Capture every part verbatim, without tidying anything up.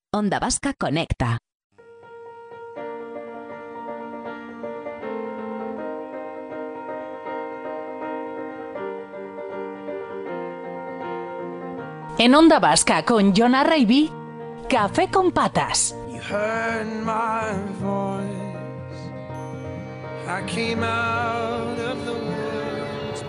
Onda Vasca Conecta. En Onda Vasca con Jon Arraibi, Café con Patas. You heard my voice. I came out of the woods.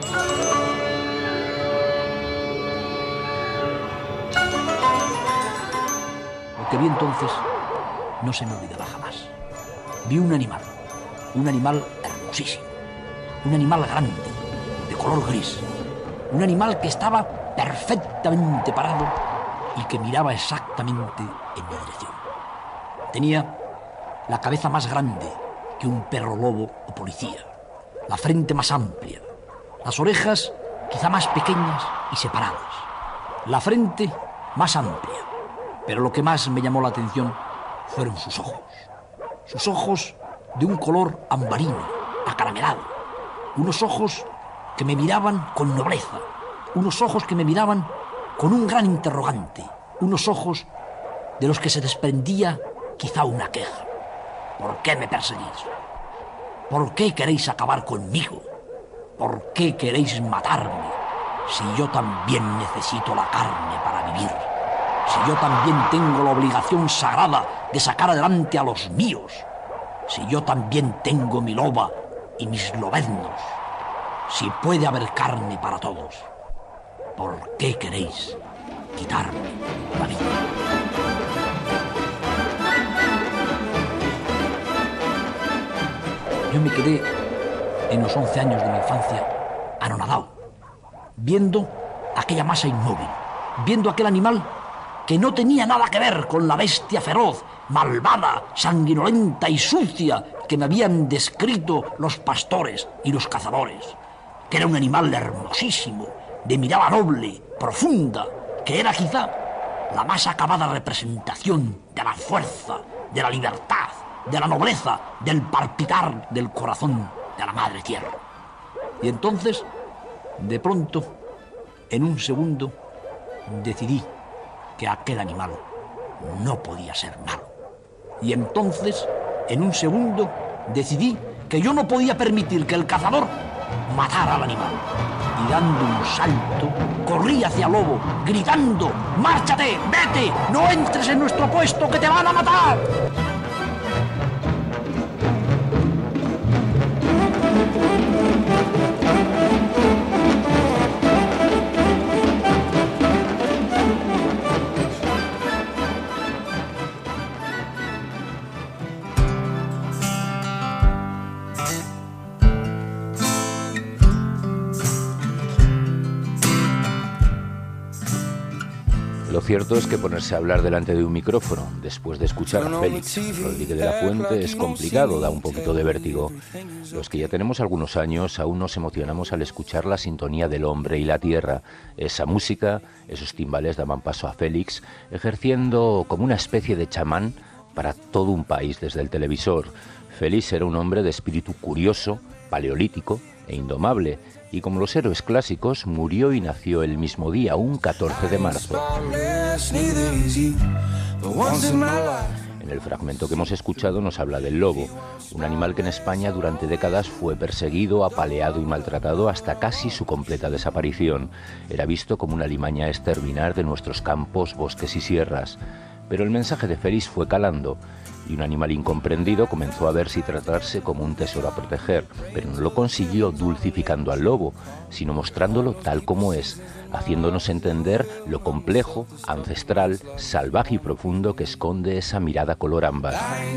Lo que vi entonces no se me olvidará jamás. Vi un animal, un animal hermosísimo, un animal grande, de color gris, un animal que estaba perfectamente parado y que miraba exactamente en mi dirección. Tenía la cabeza más grande que un perro lobo o policía, la frente más amplia, las orejas quizá más pequeñas y separadas, la frente más amplia, pero lo que más me llamó la atención fueron sus ojos, sus ojos de un color ambarino, acaramelado, unos ojos que me miraban con nobleza, unos ojos que me miraban con un gran interrogante, unos ojos de los que se desprendía quizá una queja. ¿Por qué me perseguís? ¿Por qué queréis acabar conmigo? ¿Por qué queréis matarme si yo también necesito la carne para vivir? Si yo también tengo la obligación sagrada de sacar adelante a los míos. Si yo también tengo mi loba y mis lobeznos. Si puede haber carne para todos. ¿Por qué queréis quitarme la vida? Yo me quedé en los once años de mi infancia anonadado, viendo aquella masa inmóvil, viendo aquel animal que no tenía nada que ver con la bestia feroz, malvada, sanguinolenta y sucia que me habían descrito los pastores y los cazadores, que era un animal hermosísimo, de mirada noble, profunda, que era quizá la más acabada representación de la fuerza, de la libertad, de la nobleza, del palpitar del corazón de la madre tierra. Y entonces, de pronto, en un segundo, decidí que aquel animal no podía ser malo. Y entonces, en un segundo, decidí que yo no podía permitir que el cazador matara al animal. Y dando un salto, corrí hacia el lobo, gritando: ¡márchate, vete, no entres en nuestro puesto, que te van a matar! Lo cierto es que ponerse a hablar delante de un micrófono después de escuchar a Félix Rodríguez de la Fuente es complicado, da un poquito de vértigo. Los que ya tenemos algunos años aún nos emocionamos al escuchar la sintonía del hombre y la tierra. Esa música, esos timbales daban paso a Félix, ejerciendo como una especie de chamán para todo un país desde el televisor. Félix era un hombre de espíritu curioso, paleolítico e indomable, y como los héroes clásicos, murió y nació el mismo día, un catorce de marzo. En el fragmento que hemos escuchado nos habla del lobo, un animal que en España durante décadas fue perseguido, apaleado y maltratado hasta casi su completa desaparición. Era visto como una alimaña a exterminar de nuestros campos, bosques y sierras. Pero el mensaje de Félix fue calando, y un animal incomprendido comenzó a verse y tratarse como un tesoro a proteger, pero no lo consiguió dulcificando al lobo, sino mostrándolo tal como es, haciéndonos entender lo complejo, ancestral, salvaje y profundo que esconde esa mirada color ámbar.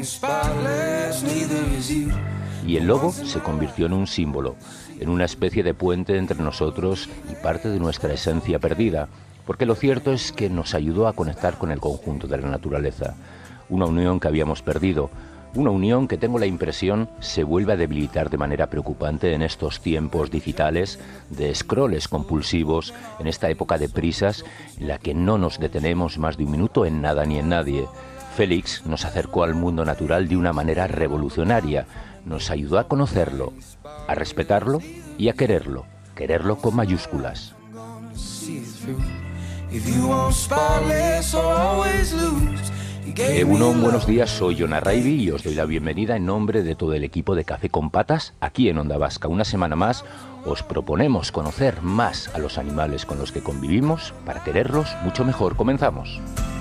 Y el lobo se convirtió en un símbolo, en una especie de puente entre nosotros y parte de nuestra esencia perdida, porque lo cierto es que nos ayudó a conectar con el conjunto de la naturaleza. Una unión que habíamos perdido, una unión que tengo la impresión se vuelve a debilitar de manera preocupante en estos tiempos digitales de scrolls compulsivos, en esta época de prisas en la que no nos detenemos más de un minuto en nada ni en nadie. Félix nos acercó al mundo natural de una manera revolucionaria, nos ayudó a conocerlo, a respetarlo y a quererlo, quererlo con mayúsculas. If you want spotless or always lose, you Eh, uno, buenos días, soy Jon Arraibi y os doy la bienvenida en nombre de todo el equipo de Café con Patas aquí en Onda Vasca. Una semana más os proponemos conocer más a los animales con los que convivimos para quererlos mucho mejor. Comenzamos.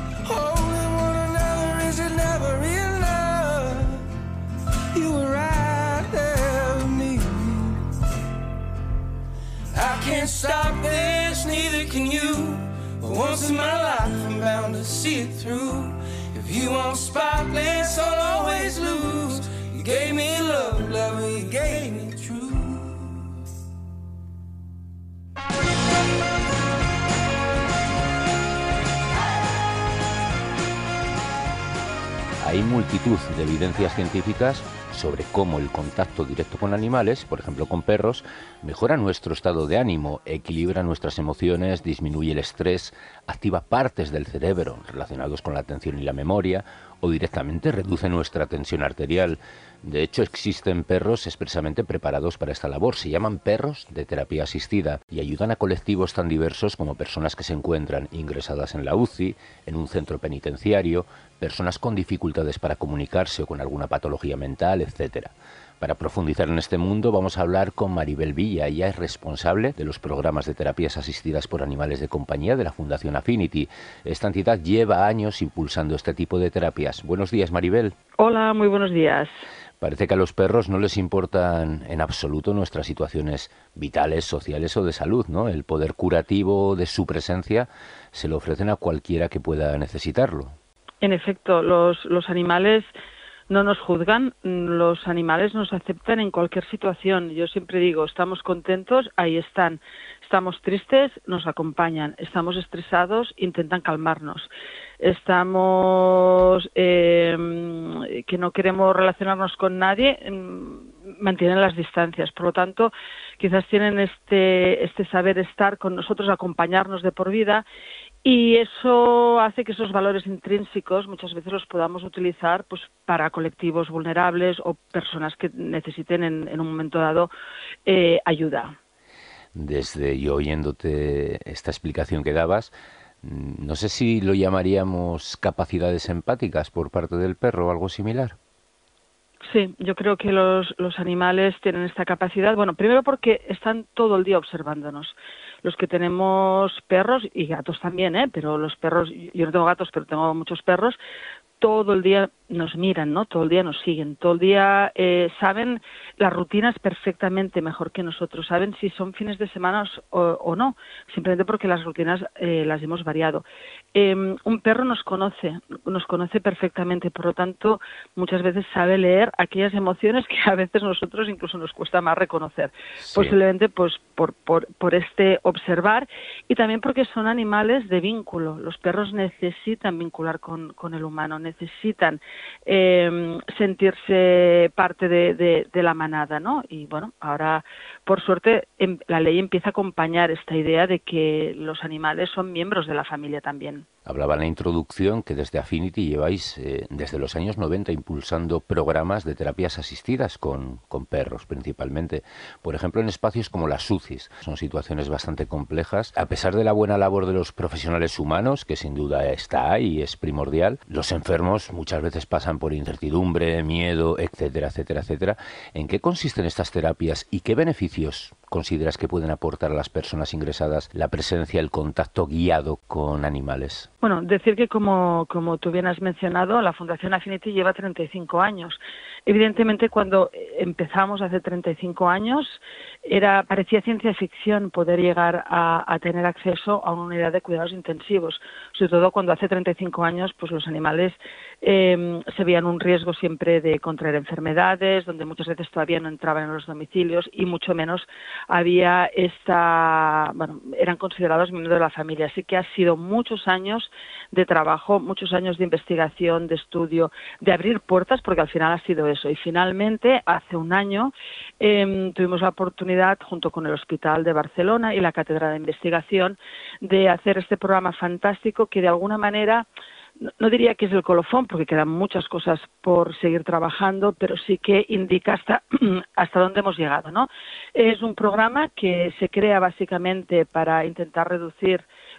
Can't stop this, neither can you. But once in my life, I'm bound to see it through. If you want spotless, I'll always lose. You gave me love, love, you gave me truth. Hay multitud de evidencias científicas sobre cómo el contacto directo con animales, por ejemplo con perros, mejora nuestro estado de ánimo, equilibra nuestras emociones, disminuye el estrés, activa partes del cerebro relacionados con la atención y la memoria, o directamente reduce nuestra tensión arterial. De hecho, existen perros expresamente preparados para esta labor. Se llaman perros de terapia asistida y ayudan a colectivos tan diversos como personas que se encuentran ingresadas en la U C I, en un centro penitenciario, personas con dificultades para comunicarse o con alguna patología mental, etcétera. Para profundizar en este mundo vamos a hablar con Maribel Villa. Ella es responsable de los programas de terapias asistidas por animales de compañía de la Fundación Affinity. Esta entidad lleva años impulsando este tipo de terapias. Buenos días, Maribel. Hola, muy buenos días. Parece que a los perros no les importan en absoluto nuestras situaciones vitales, sociales o de salud, ¿no? El poder curativo de su presencia se lo ofrecen a cualquiera que pueda necesitarlo. En efecto, los, los animales no nos juzgan, los animales nos aceptan en cualquier situación. Yo siempre digo, estamos contentos, ahí están. Estamos tristes, nos acompañan. Estamos estresados, intentan calmarnos. Estamos eh, que no queremos relacionarnos con nadie, mantienen las distancias. Por lo tanto, quizás tienen este, este saber estar con nosotros, acompañarnos de por vida. Y eso hace que esos valores intrínsecos muchas veces los podamos utilizar pues para colectivos vulnerables o personas que necesiten en, en un momento dado eh, ayuda. Desde yo oyéndote esta explicación que dabas, no sé si lo llamaríamos capacidades empáticas por parte del perro o algo similar. Sí, yo creo que los, los animales tienen esta capacidad. Bueno, primero porque están todo el día observándonos. Los que tenemos perros y gatos también, ¿eh? Pero los perros, yo no tengo gatos, pero tengo muchos perros, todo el día nos miran, ¿no? Todo el día nos siguen, todo el día eh, saben las rutinas perfectamente mejor que nosotros, saben si son fines de semana o, o no, simplemente porque las rutinas eh, las hemos variado. Eh, un perro nos conoce, nos conoce perfectamente, por lo tanto, muchas veces sabe leer aquellas emociones que a veces nosotros incluso nos cuesta más reconocer. Sí. Posiblemente pues por, por, por este observar y también porque son animales de vínculo. Los perros necesitan vincular con, con el humano, necesitan eh, sentirse parte de, de, de la manada, ¿no? Y bueno, ahora por suerte em, la ley empieza a acompañar esta idea de que los animales son miembros de la familia también. Hablaba en la introducción que desde Affinity lleváis eh, desde los años noventa impulsando programas de terapias asistidas con, con perros principalmente. Por ejemplo, en espacios como las U C Is. Son situaciones bastante complejas. A pesar de la buena labor de los profesionales humanos, que sin duda está ahí y es primordial, los enfermos muchas veces pasan por incertidumbre, miedo, etcétera, etcétera, etcétera. ¿En qué consisten estas terapias y qué beneficios consideras que pueden aportar a las personas ingresadas la presencia, el contacto guiado con animales? Bueno, decir que como, como tú bien has mencionado, la Fundación Affinity lleva treinta y cinco años. Evidentemente, cuando empezamos hace treinta y cinco años, era parecía ciencia ficción poder llegar a, a tener acceso a una unidad de cuidados intensivos, sobre todo cuando hace treinta y cinco años pues los animales eh, se veían un riesgo siempre de contraer enfermedades, donde muchas veces todavía no entraban en los domicilios y mucho menos había esta, bueno, eran considerados miembros de la familia. Así que ha sido muchos años de trabajo, muchos años de investigación, de estudio, de abrir puertas, porque al final ha sido eso. Y finalmente, hace un año, eh, tuvimos la oportunidad, junto con el Hospital de Barcelona y la Cátedra de Investigación, de hacer este programa fantástico que de alguna manera, no diría que es el colofón, porque quedan muchas cosas por seguir trabajando, pero sí que indica hasta, hasta dónde hemos llegado, ¿no? Es un programa que se crea básicamente para intentar reducir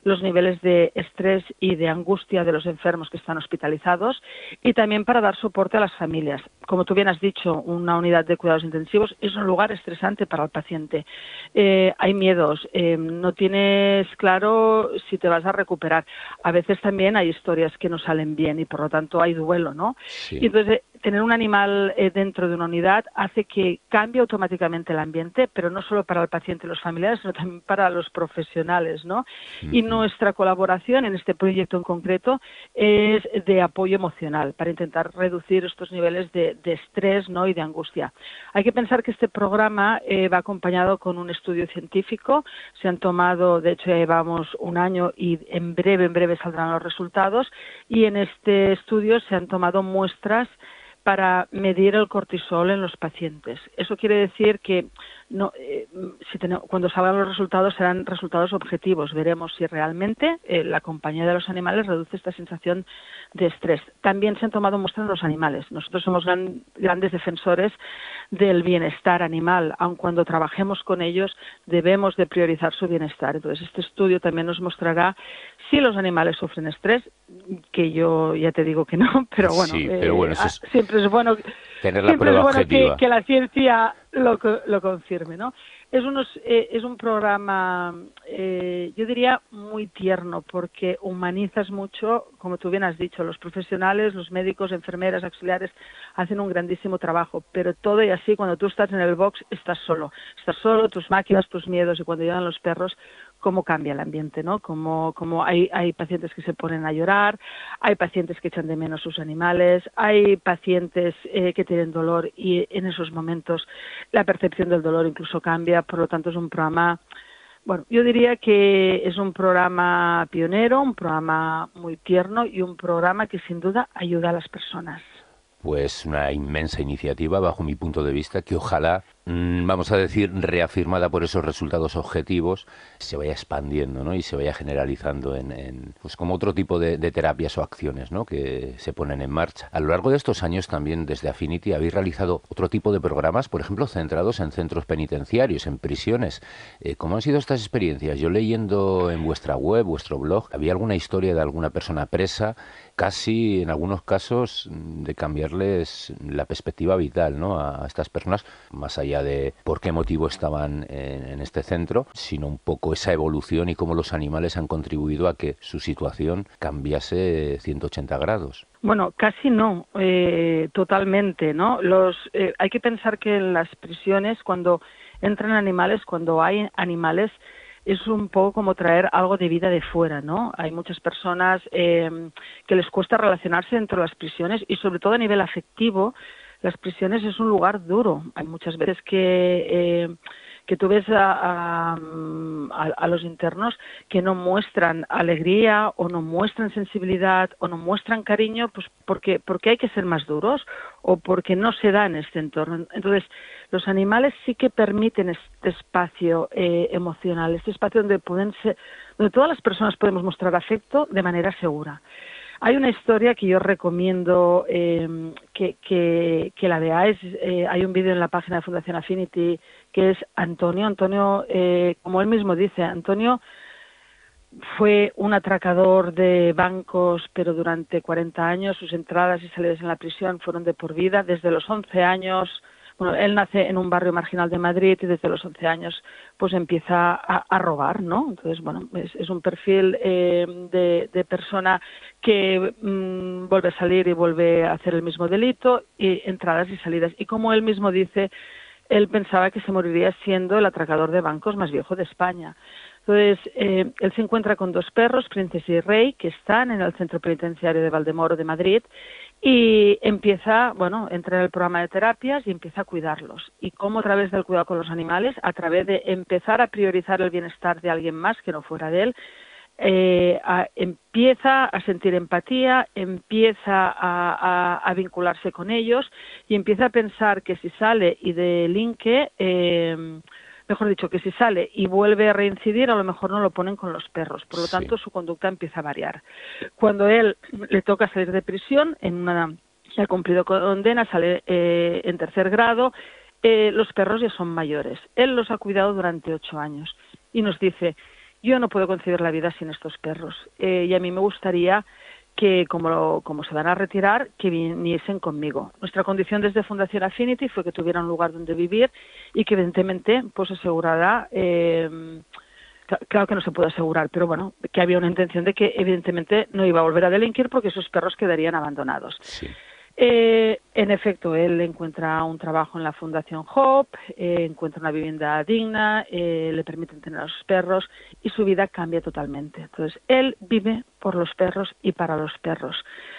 los niveles de estrés y de angustia de los enfermos que están hospitalizados y también para dar soporte a las familias. Como tú bien has dicho, una unidad de cuidados intensivos es un lugar estresante para el paciente. Eh, hay miedos, eh, no tienes claro si te vas a recuperar. A veces también hay historias que no salen bien y por lo tanto hay duelo, ¿no? Sí. Y entonces tener un animal eh, dentro de una unidad hace que cambie automáticamente el ambiente, pero no solo para el paciente y los familiares, sino también para los profesionales, ¿no? Uh-huh. Y nuestra colaboración en este proyecto en concreto es de apoyo emocional para intentar reducir estos niveles de, de estrés, ¿no? Y de angustia. Hay que pensar que este programa eh, va acompañado con un estudio científico. Se han tomado, de hecho, ya llevamos un año y en breve, en breve saldrán los resultados. Y en este estudio se han tomado muestras para medir el cortisol en los pacientes. Eso quiere decir que no, eh, si tenemos, cuando salgan los resultados serán resultados objetivos. Veremos si realmente eh, la compañía de los animales reduce esta sensación de estrés. También se han tomado muestras de los animales. Nosotros somos gran, grandes defensores del bienestar animal. Aun cuando trabajemos con ellos, debemos de priorizar su bienestar. Entonces, este estudio también nos mostrará si los animales sufren estrés, que yo ya te digo que no, pero bueno, sí, pero bueno eso es, eh, siempre es bueno, tener la siempre prueba es bueno objetiva. Que, que la ciencia lo, lo confirme, ¿no? Es, unos, eh, es un programa, eh, yo diría, muy tierno, porque humanizas mucho, como tú bien has dicho, los profesionales, los médicos, enfermeras, auxiliares, hacen un grandísimo trabajo, pero todo y así, cuando tú estás en el box, estás solo. Estás solo, tus máquinas, tus miedos, y cuando llegan los perros, cómo cambia el ambiente, ¿no? Como, como hay, hay pacientes que se ponen a llorar, hay pacientes que echan de menos sus animales, hay pacientes eh, que tienen dolor y en esos momentos la percepción del dolor incluso cambia, por lo tanto es un programa, bueno, yo diría que es un programa pionero, un programa muy tierno y un programa que sin duda ayuda a las personas. Pues una inmensa iniciativa, bajo mi punto de vista, que ojalá, mmm, vamos a decir, reafirmada por esos resultados objetivos, se vaya expandiendo, ¿no? Y se vaya generalizando en, en pues como otro tipo de, de terapias o acciones, ¿no? Que se ponen en marcha. A lo largo de estos años también desde Affinity habéis realizado otro tipo de programas, por ejemplo, centrados en centros penitenciarios, en prisiones. Eh, ¿Cómo han sido estas experiencias? Yo leyendo en vuestra web, vuestro blog, había alguna historia de alguna persona presa, casi en algunos casos de cambiarles la perspectiva vital, ¿no? A estas personas, más allá de por qué motivo estaban en, en este centro, sino un poco esa evolución y cómo los animales han contribuido a que su situación cambiase ciento ochenta grados. Bueno, casi no, eh, totalmente, ¿no? Los, eh, hay que pensar que en las prisiones, cuando entran animales, cuando hay animales, es un poco como traer algo de vida de fuera, ¿no? Hay muchas personas eh, que les cuesta relacionarse dentro de las prisiones y sobre todo a nivel afectivo, las prisiones es un lugar duro. Hay muchas veces que eh, que tú ves a, a, a los internos que no muestran alegría o no muestran sensibilidad o no muestran cariño, pues porque porque hay que ser más duros o porque no se da en este entorno. Entonces, los animales sí que permiten este espacio eh, emocional, este espacio donde pueden ser, donde todas las personas podemos mostrar afecto de manera segura. Hay una historia que yo recomiendo eh, que, que, que la veáis. Eh, hay un vídeo en la página de Fundación Affinity que es Antonio. Antonio, eh, como él mismo dice, Antonio fue un atracador de bancos, pero durante cuarenta años. Sus entradas y salidas en la prisión fueron de por vida. Desde los once años, bueno, él nace en un barrio marginal de Madrid y desde los once años pues empieza a, a robar, ¿no? Entonces, bueno, es, es un perfil eh, de, de persona que mmm, vuelve a salir y vuelve a hacer el mismo delito, y entradas y salidas. Y como él mismo dice, él pensaba que se moriría siendo el atracador de bancos más viejo de España. Entonces, eh, él se encuentra con dos perros, Princesa y Rey, que están en el centro penitenciario de Valdemoro de Madrid, y empieza, bueno, entra en el programa de terapias y empieza a cuidarlos. Y cómo a través del cuidado con los animales, a través de empezar a priorizar el bienestar de alguien más que no fuera de él, eh, a, empieza a sentir empatía, empieza a, a, a vincularse con ellos y empieza a pensar que si sale y delinque, eh, mejor dicho, que si sale y vuelve a reincidir, a lo mejor no lo ponen con los perros. Por lo tanto, sí, su conducta empieza a variar. Cuando él le toca salir de prisión, en una, ya ha cumplido condena, sale eh, en tercer grado, eh, los perros ya son mayores. Él los ha cuidado durante ocho años y nos dice, Yo no puedo concebir la vida sin estos perros. Eh, y a mí me gustaría que, como, como se van a retirar, que viniesen conmigo. Nuestra condición desde Fundación Affinity fue que tuvieran un lugar donde vivir y que, evidentemente, pues asegurará... Eh, Claro que no se puede asegurar, pero bueno, que había una intención de que evidentemente no iba a volver a delinquir porque esos perros quedarían abandonados. Sí. Eh, en efecto, él encuentra un trabajo en la Fundación Hope, eh, encuentra una vivienda digna, eh, le permiten tener a sus perros y su vida cambia totalmente. Entonces, él vive por los perros y para los perros.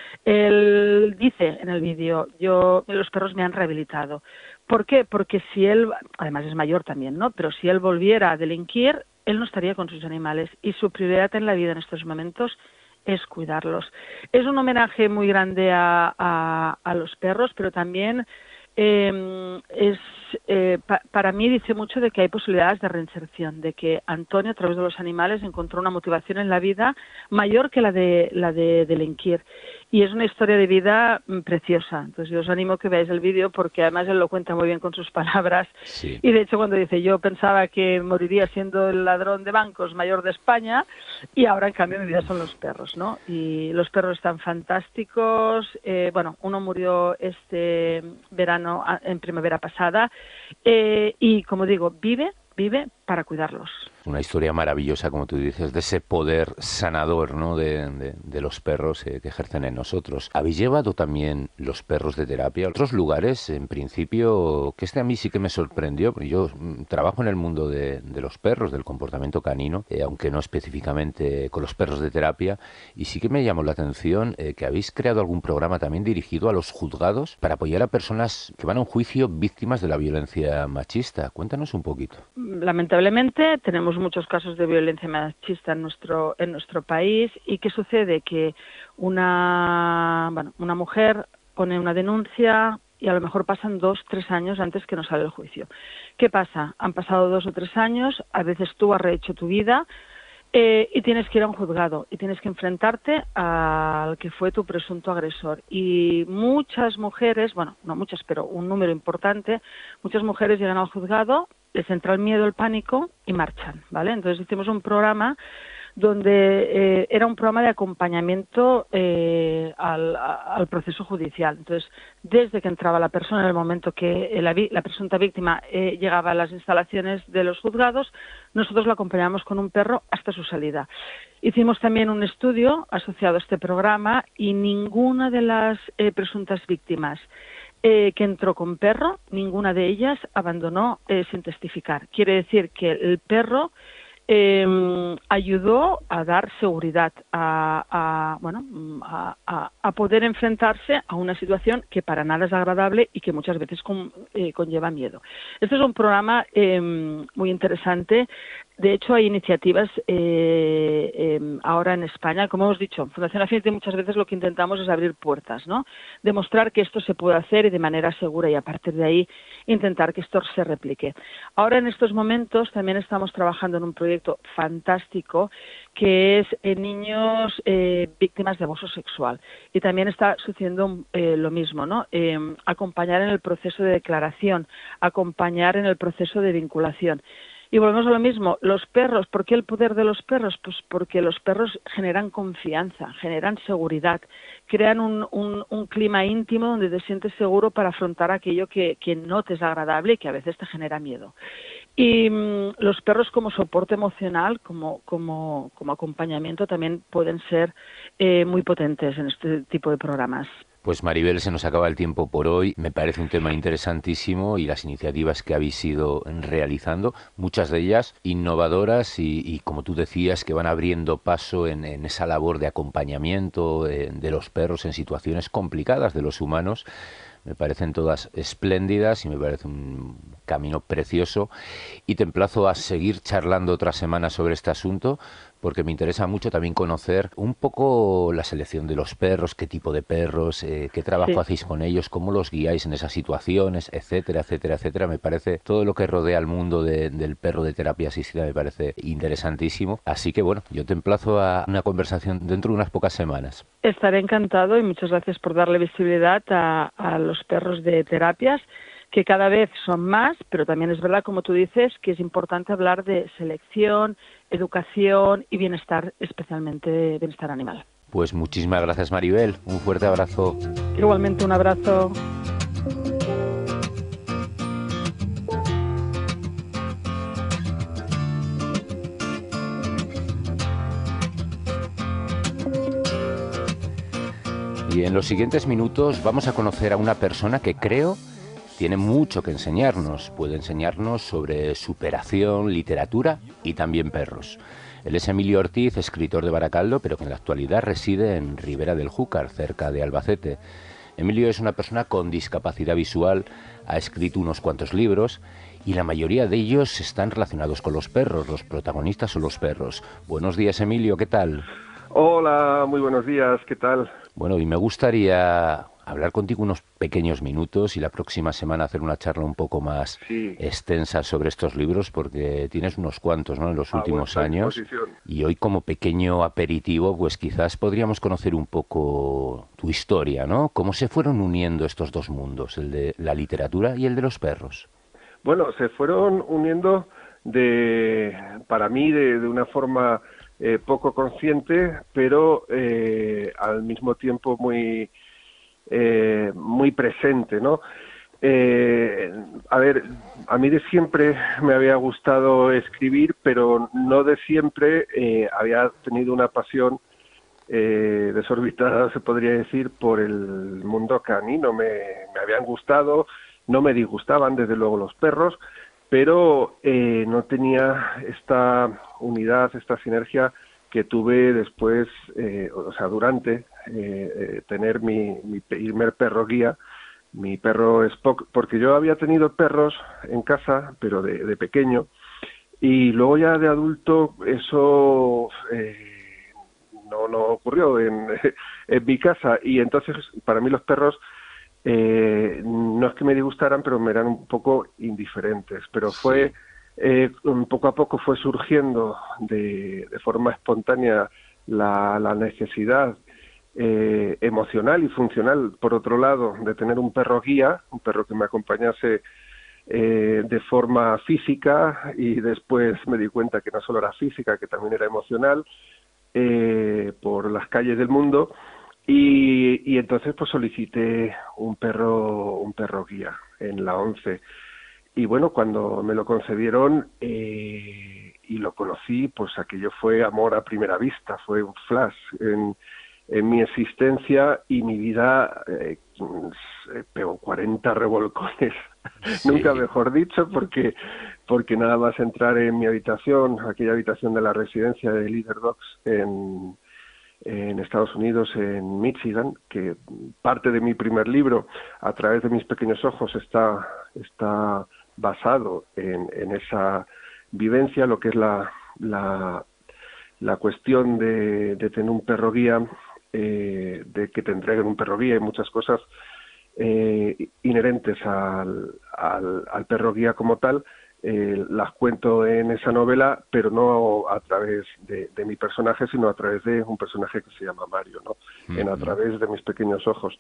Él dice en el vídeo, yo, los perros me han rehabilitado. ¿Por qué? Porque si él, además es mayor también, ¿no? Pero si él volviera a delinquir, él no estaría con sus animales y su prioridad en la vida en estos momentos es cuidarlos. Es un homenaje muy grande a, a, a los perros, pero también eh, es eh, pa, para mí dice mucho de que hay posibilidades de reinserción, de que Antonio a través de los animales encontró una motivación en la vida mayor que la de la de delinquir. Y es una historia de vida preciosa. Entonces yo os animo a que veáis el vídeo porque además él lo cuenta muy bien con sus palabras. Sí. Y de hecho cuando dice, yo pensaba que moriría siendo el ladrón de bancos mayor de España y ahora en cambio mi vida son los perros, ¿no? Y los perros están fantásticos. Eh, bueno, uno murió este verano, en primavera pasada. Eh, y como digo, vive, vive para cuidarlos. Una historia maravillosa, como tú dices, de ese poder sanador, ¿no? de, de, de los perros eh, que ejercen en nosotros. ¿Habéis llevado también los perros de terapia a otros lugares? En principio, que este a mí sí que me sorprendió, porque yo mm, trabajo en el mundo de, de los perros, del comportamiento canino, eh, aunque no específicamente con los perros de terapia, y sí que me llamó la atención eh, que habéis creado algún programa también dirigido a los juzgados para apoyar a personas que van a un juicio víctimas de la violencia machista. Cuéntanos un poquito. Lamentablemente tenemos muchos casos de violencia machista en nuestro en nuestro país. ¿Y qué sucede? Que una bueno, una mujer pone una denuncia y a lo mejor pasan dos, tres años antes que nos sale el juicio. ¿Qué pasa? Han pasado dos o tres años, a veces tú has rehecho tu vida eh, y tienes que ir a un juzgado y tienes que enfrentarte al que fue tu presunto agresor. Y muchas mujeres, bueno, no muchas, pero un número importante, muchas mujeres llegan al juzgado, les entra el miedo, el pánico y marchan, ¿vale? Entonces hicimos un programa donde eh, era un programa de acompañamiento eh, al, al proceso judicial. Entonces, desde que entraba la persona, en el momento que la, la presunta víctima eh, llegaba a las instalaciones de los juzgados, nosotros la acompañamos con un perro hasta su salida. Hicimos también un estudio asociado a este programa y ninguna de las eh, presuntas víctimas Eh, que entró con perro, ninguna de ellas abandonó eh, sin testificar. Quiere decir que el perro eh, ayudó a dar seguridad, a, a bueno, a, a, a poder enfrentarse a una situación que para nada es agradable y que muchas veces con, eh, conlleva miedo. Este es un programa eh, muy interesante. De hecho, hay iniciativas eh, eh, ahora en España, como hemos dicho, Fundación Affinity muchas veces lo que intentamos es abrir puertas, ¿no? Demostrar que esto se puede hacer y de manera segura y a partir de ahí intentar que esto se replique. Ahora en estos momentos también estamos trabajando en un proyecto fantástico que es eh, niños eh, víctimas de abuso sexual y también está sucediendo eh, lo mismo, ¿no? Eh, acompañar en el proceso de declaración, acompañar en el proceso de vinculación. Y volvemos a lo mismo, los perros, ¿por qué el poder de los perros? Pues porque los perros generan confianza, generan seguridad, crean un, un, un clima íntimo donde te sientes seguro para afrontar aquello que, que no te es agradable y que a veces te genera miedo. Y mmm, los perros como soporte emocional, como, como, como acompañamiento también pueden ser eh, muy potentes en este tipo de programas. Pues Maribel, se nos acaba el tiempo por hoy. Me parece un tema interesantísimo y las iniciativas que habéis ido realizando, muchas de ellas innovadoras y, y como tú decías, que van abriendo paso en, en esa labor de acompañamiento eh, de los perros en situaciones complicadas de los humanos. Me parecen todas espléndidas y me parece un camino precioso. Y te emplazo a seguir charlando otra semana sobre este asunto, porque me interesa mucho también conocer un poco la selección de los perros, qué tipo de perros, eh, qué trabajo sí. hacéis con ellos, cómo los guiáis en esas situaciones, etcétera, etcétera, etcétera. Me parece todo lo que rodea al mundo de, del perro de terapia asistida me parece interesantísimo. Así que bueno, yo te emplazo a una conversación dentro de unas pocas semanas. Estaré encantado y muchas gracias por darle visibilidad a, a los perros de terapias, que cada vez son más, pero también es verdad, como tú dices, que es importante hablar de selección, educación y bienestar, especialmente bienestar animal. Pues muchísimas gracias, Maribel. Un fuerte abrazo. Igualmente, un abrazo. Y en los siguientes minutos vamos a conocer a una persona que creo tiene mucho que enseñarnos. Puede enseñarnos sobre superación, literatura y también perros. Él es Emilio Ortiz, escritor de Baracaldo, pero que en la actualidad reside en Ribera del Júcar, cerca de Albacete. Emilio es una persona con discapacidad visual, ha escrito unos cuantos libros y la mayoría de ellos están relacionados con los perros. Los protagonistas son los perros. Buenos días, Emilio, ¿qué tal? Hola, muy buenos días, ¿qué tal? Bueno, y me gustaría hablar contigo unos pequeños minutos y la próxima semana hacer una charla un poco más sí. extensa sobre estos libros, porque tienes unos cuantos, ¿no?, en los últimos años. Y hoy, como pequeño aperitivo, pues quizás podríamos conocer un poco tu historia, ¿no? ¿Cómo se fueron uniendo estos dos mundos, el de la literatura y el de los perros? Bueno, se fueron uniendo de, para mí, de, de una forma eh, poco consciente, pero eh, al mismo tiempo muy eh, muy presente, ¿no? Eh, a ver, a mí de siempre me había gustado escribir, pero no de siempre eh, había tenido una pasión eh, desorbitada, se podría decir, por el mundo canino. Me, me habían gustado, no me disgustaban, desde luego, los perros, pero eh, no tenía esta unidad, esta sinergia que tuve después, eh, o sea, durante eh, eh, tener mi, mi primer perro guía, mi perro Spock, porque yo había tenido perros en casa, pero de, de pequeño, y luego ya de adulto eso eh, no, no ocurrió en, en mi casa, y entonces para mí los perros eh, no es que me disgustaran, pero me eran un poco indiferentes, pero fue... Sí. Eh, poco a poco fue surgiendo de, de forma espontánea la, la necesidad eh, emocional y funcional, por otro lado, de tener un perro guía, un perro que me acompañase eh, de forma física, y después me di cuenta que no solo era física, que también era emocional, eh, por las calles del mundo, y, y entonces pues solicité un perro, un perro guía en la ONCE. Y bueno, cuando me lo concedieron eh, y lo conocí, pues aquello fue amor a primera vista, fue un flash en, en mi existencia, y mi vida eh, pegó cuarenta revolcones, sí. Nunca mejor dicho, porque porque nada más entrar en mi habitación, aquella habitación de la residencia de Leader Dogs en, en Estados Unidos, en Michigan, que parte de mi primer libro, A través de mis pequeños ojos, está... está basado en, en esa vivencia, lo que es la, la, la cuestión de, de tener un perro guía, eh, de que te entreguen un perro guía y muchas cosas eh, inherentes al, al, al perro guía como tal, eh, las cuento en esa novela, pero no a través de, de mi personaje, sino a través de un personaje que se llama Mario, ¿no? Uh-huh. En A través de mis pequeños ojos.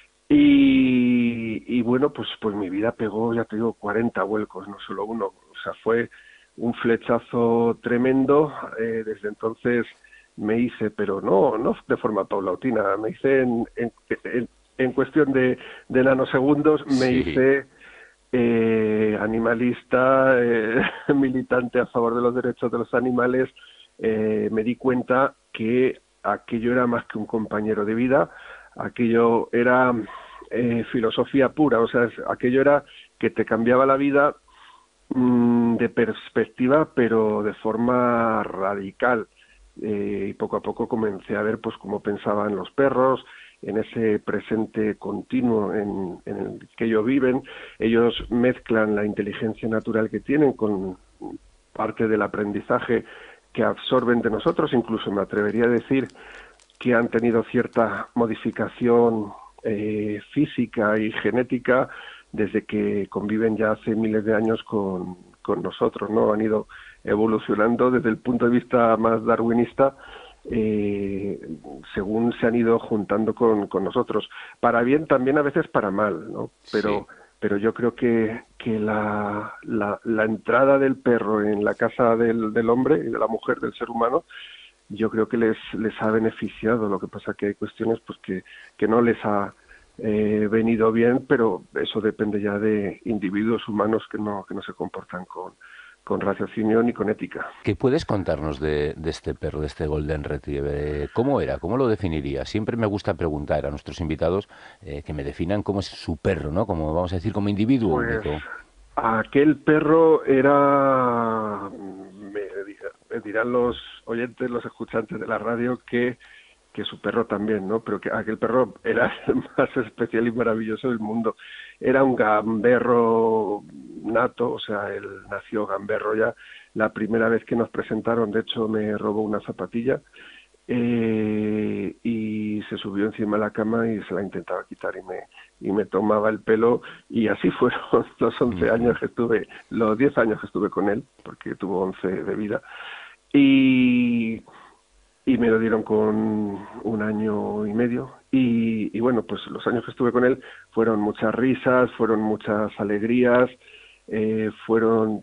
Y, y bueno, pues pues mi vida pegó, ya te digo, cuarenta vuelcos, no solo uno. O sea, fue un flechazo tremendo. Eh, desde entonces me hice, pero no no de forma paulatina, me hice en, en, en, en cuestión de, de nanosegundos, me sí. hice eh, animalista, eh, militante a favor de los derechos de los animales. Eh, me di cuenta que aquello era más que un compañero de vida. Aquello era eh, filosofía pura, o sea, aquello era que te cambiaba la vida mmm, de perspectiva, pero de forma radical. Eh, y poco a poco comencé a ver pues cómo pensaban los perros, en ese presente continuo en, en el que ellos viven. Ellos mezclan la inteligencia natural que tienen con parte del aprendizaje que absorben de nosotros, incluso me atrevería a decir que han tenido cierta modificación eh, física y genética desde que conviven ya hace miles de años con, con nosotros, ¿no? Han ido evolucionando desde el punto de vista más darwinista, eh, según se han ido juntando con, con nosotros. Para bien, también a veces para mal, ¿no? Pero, sí. pero yo creo que, que la, la, la entrada del perro en la casa del, del hombre y de la mujer, del ser humano, yo creo que les, les ha beneficiado. Lo que pasa que hay cuestiones pues que, que no les ha eh, venido bien, pero eso depende ya de individuos humanos que no, que no se comportan con, con raciocinio ni con ética. ¿Qué puedes contarnos de, de este perro, de este Golden Retriever? ¿Cómo era? ¿Cómo lo definirías? Siempre me gusta preguntar a nuestros invitados eh, que me definan cómo es su perro, ¿no? Como vamos a decir, como individuo Pues, único. aquel perro era, me, me dirán los oyentes, los escuchantes de la radio, que, que su perro también, ¿no? Pero que aquel perro era el más especial y maravilloso del mundo. Era un gamberro nato, o sea, él nació gamberro ya. La primera vez que nos presentaron, de hecho, me robó una zapatilla eh, y se subió encima de la cama y se la intentaba quitar y me y me tomaba el pelo, y así fueron los once años que estuve, los diez años que estuve con él, porque tuvo once de vida, y, y me lo dieron con un año y medio, y, y bueno, pues los años que estuve con él fueron muchas risas, fueron muchas alegrías, eh, fueron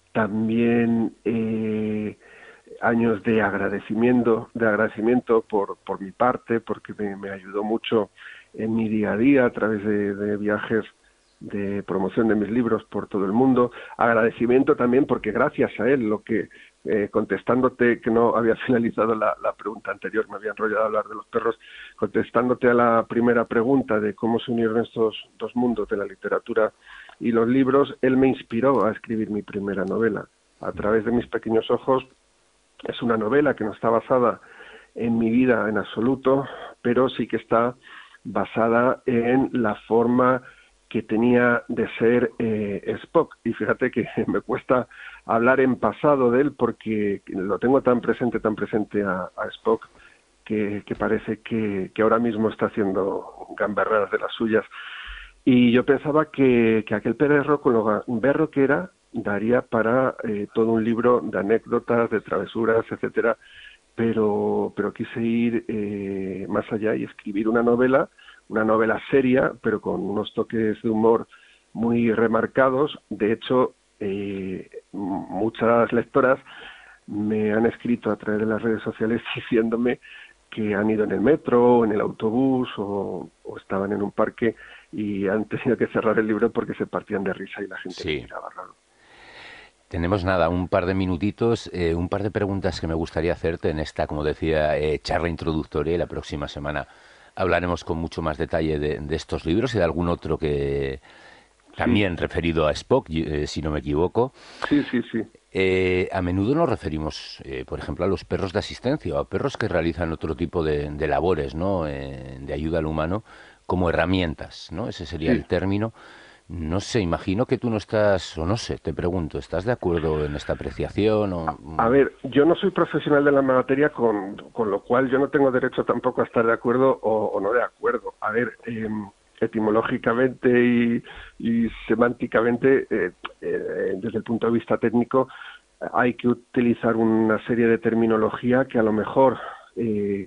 también eh, años de agradecimiento, de agradecimiento por, por mi parte, porque me, me ayudó mucho en mi día a día a través de, de viajes de promoción de mis libros por todo el mundo. Agradecimiento también porque gracias a él, lo que eh, contestándote, que no había finalizado la, la pregunta anterior, me había enrollado a hablar de los perros, contestándote a la primera pregunta de cómo se unieron estos dos mundos de la literatura y los libros, él me inspiró a escribir mi primera novela. A través de mis pequeños ojos, es una novela que no está basada en mi vida en absoluto, pero sí que está basada en la forma que tenía de ser eh, Spock. Y fíjate que me cuesta hablar en pasado de él porque lo tengo tan presente, tan presente a, a Spock, que, que parece que, que ahora mismo está haciendo gamberradas de las suyas. Y yo pensaba que, que aquel perro, con lo gamberro que era, daría para eh, todo un libro de anécdotas, de travesuras, etcétera, pero pero quise ir eh, más allá y escribir una novela, una novela seria, pero con unos toques de humor muy remarcados. De hecho, eh, muchas lectoras me han escrito a través de las redes sociales diciéndome que han ido en el metro, o en el autobús, o, o estaban en un parque y han tenido que cerrar el libro porque se partían de risa y la gente Sí. miraba raro. Tenemos nada, un par de minutitos, eh, un par de preguntas que me gustaría hacerte en esta, como decía, eh, charla introductoria, y la próxima semana hablaremos con mucho más detalle de, de estos libros y de algún otro que también sí. referido a Spock, eh, si no me equivoco. Sí, sí, sí. Eh, a menudo nos referimos, eh, por ejemplo, a los perros de asistencia o a perros que realizan otro tipo de, de labores, ¿no? Eh, de ayuda al humano, como herramientas, ¿no? Ese sería sí. el término. No sé, imagino que tú no estás, o no sé, te pregunto, ¿estás de acuerdo en esta apreciación? O... A ver, yo no soy profesional de la materia, con, con lo cual yo no tengo derecho tampoco a estar de acuerdo o, o no de acuerdo. A ver, eh, etimológicamente y, y semánticamente, eh, eh, desde el punto de vista técnico, hay que utilizar una serie de terminología que a lo mejor... Eh,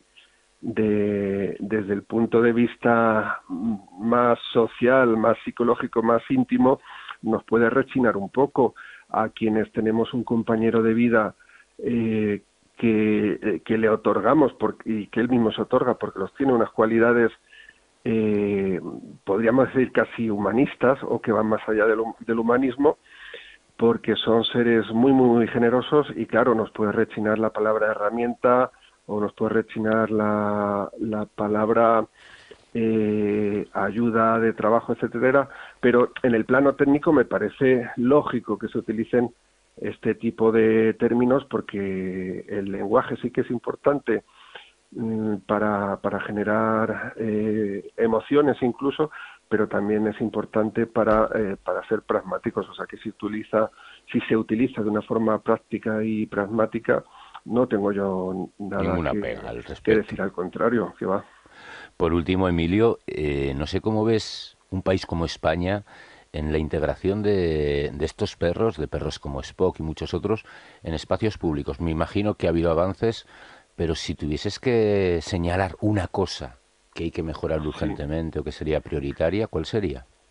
De, desde el punto de vista más social, más psicológico, más íntimo, nos puede rechinar un poco a quienes tenemos un compañero de vida eh, que, eh, que le otorgamos por, y que él mismo se otorga porque los tiene unas cualidades, eh, podríamos decir casi humanistas o que van más allá del, del humanismo, porque son seres muy, muy, muy generosos y claro, nos puede rechinar la palabra herramienta, o nos puede rechinar la, la palabra eh, ayuda de trabajo, etcétera, pero en el plano técnico me parece lógico que se utilicen este tipo de términos porque el lenguaje sí que es importante mm, para, para generar eh, emociones incluso, pero también es importante para, eh, para ser pragmáticos, o sea que si utiliza, si se utiliza de una forma práctica y pragmática, no tengo yo nada que, pega al que decir, al contrario, que va. Por último, Emilio, eh, no sé cómo ves un país como España en la integración de, de estos perros, de perros como Spock y muchos otros, en espacios públicos. Me imagino que ha habido avances, pero si tuvieses que señalar una cosa que hay que mejorar urgentemente sí. o que sería prioritaria, ¿cuál sería?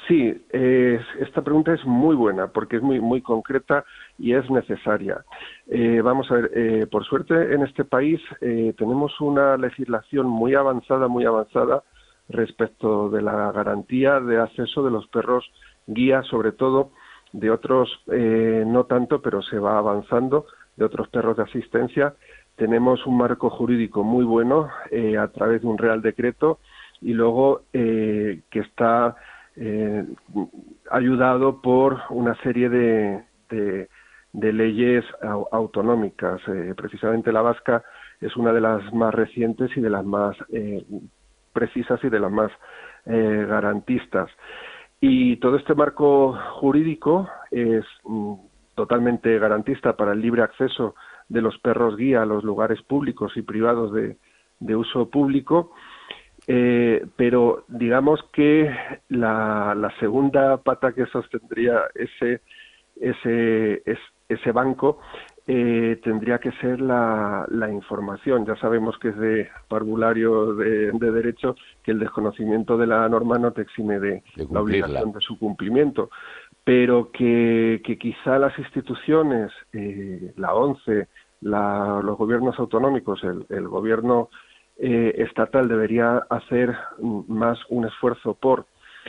Sí, eh, esta pregunta es muy buena porque es muy muy concreta y es necesaria. Eh, vamos a ver, eh, por suerte en este país eh, tenemos una legislación muy avanzada, muy avanzada respecto de la garantía de acceso de los perros guía, sobre todo de otros, eh, no tanto, pero se va avanzando, de otros perros de asistencia. Tenemos un marco jurídico muy bueno eh, a través de un Real Decreto y luego eh, que está Eh, ayudado por una serie de, de, de leyes au autonómicas. Eh, precisamente la vasca es una de las más recientes y de las más eh, precisas y de las más eh, garantistas. Y todo este marco jurídico es mm, totalmente garantista para el libre acceso de los perros guía a los lugares públicos y privados de, de uso público. Eh, pero digamos que la, la segunda pata que sostendría ese ese es, ese banco eh, tendría que ser la, la información. Ya sabemos que es de parvulario de, de derecho que el desconocimiento de la norma no te exime de, de la obligación de su cumplimiento, pero que, que quizá las instituciones, eh, la ONCE, la, los gobiernos autonómicos, el, el gobierno Eh, estatal debería hacer más un esfuerzo por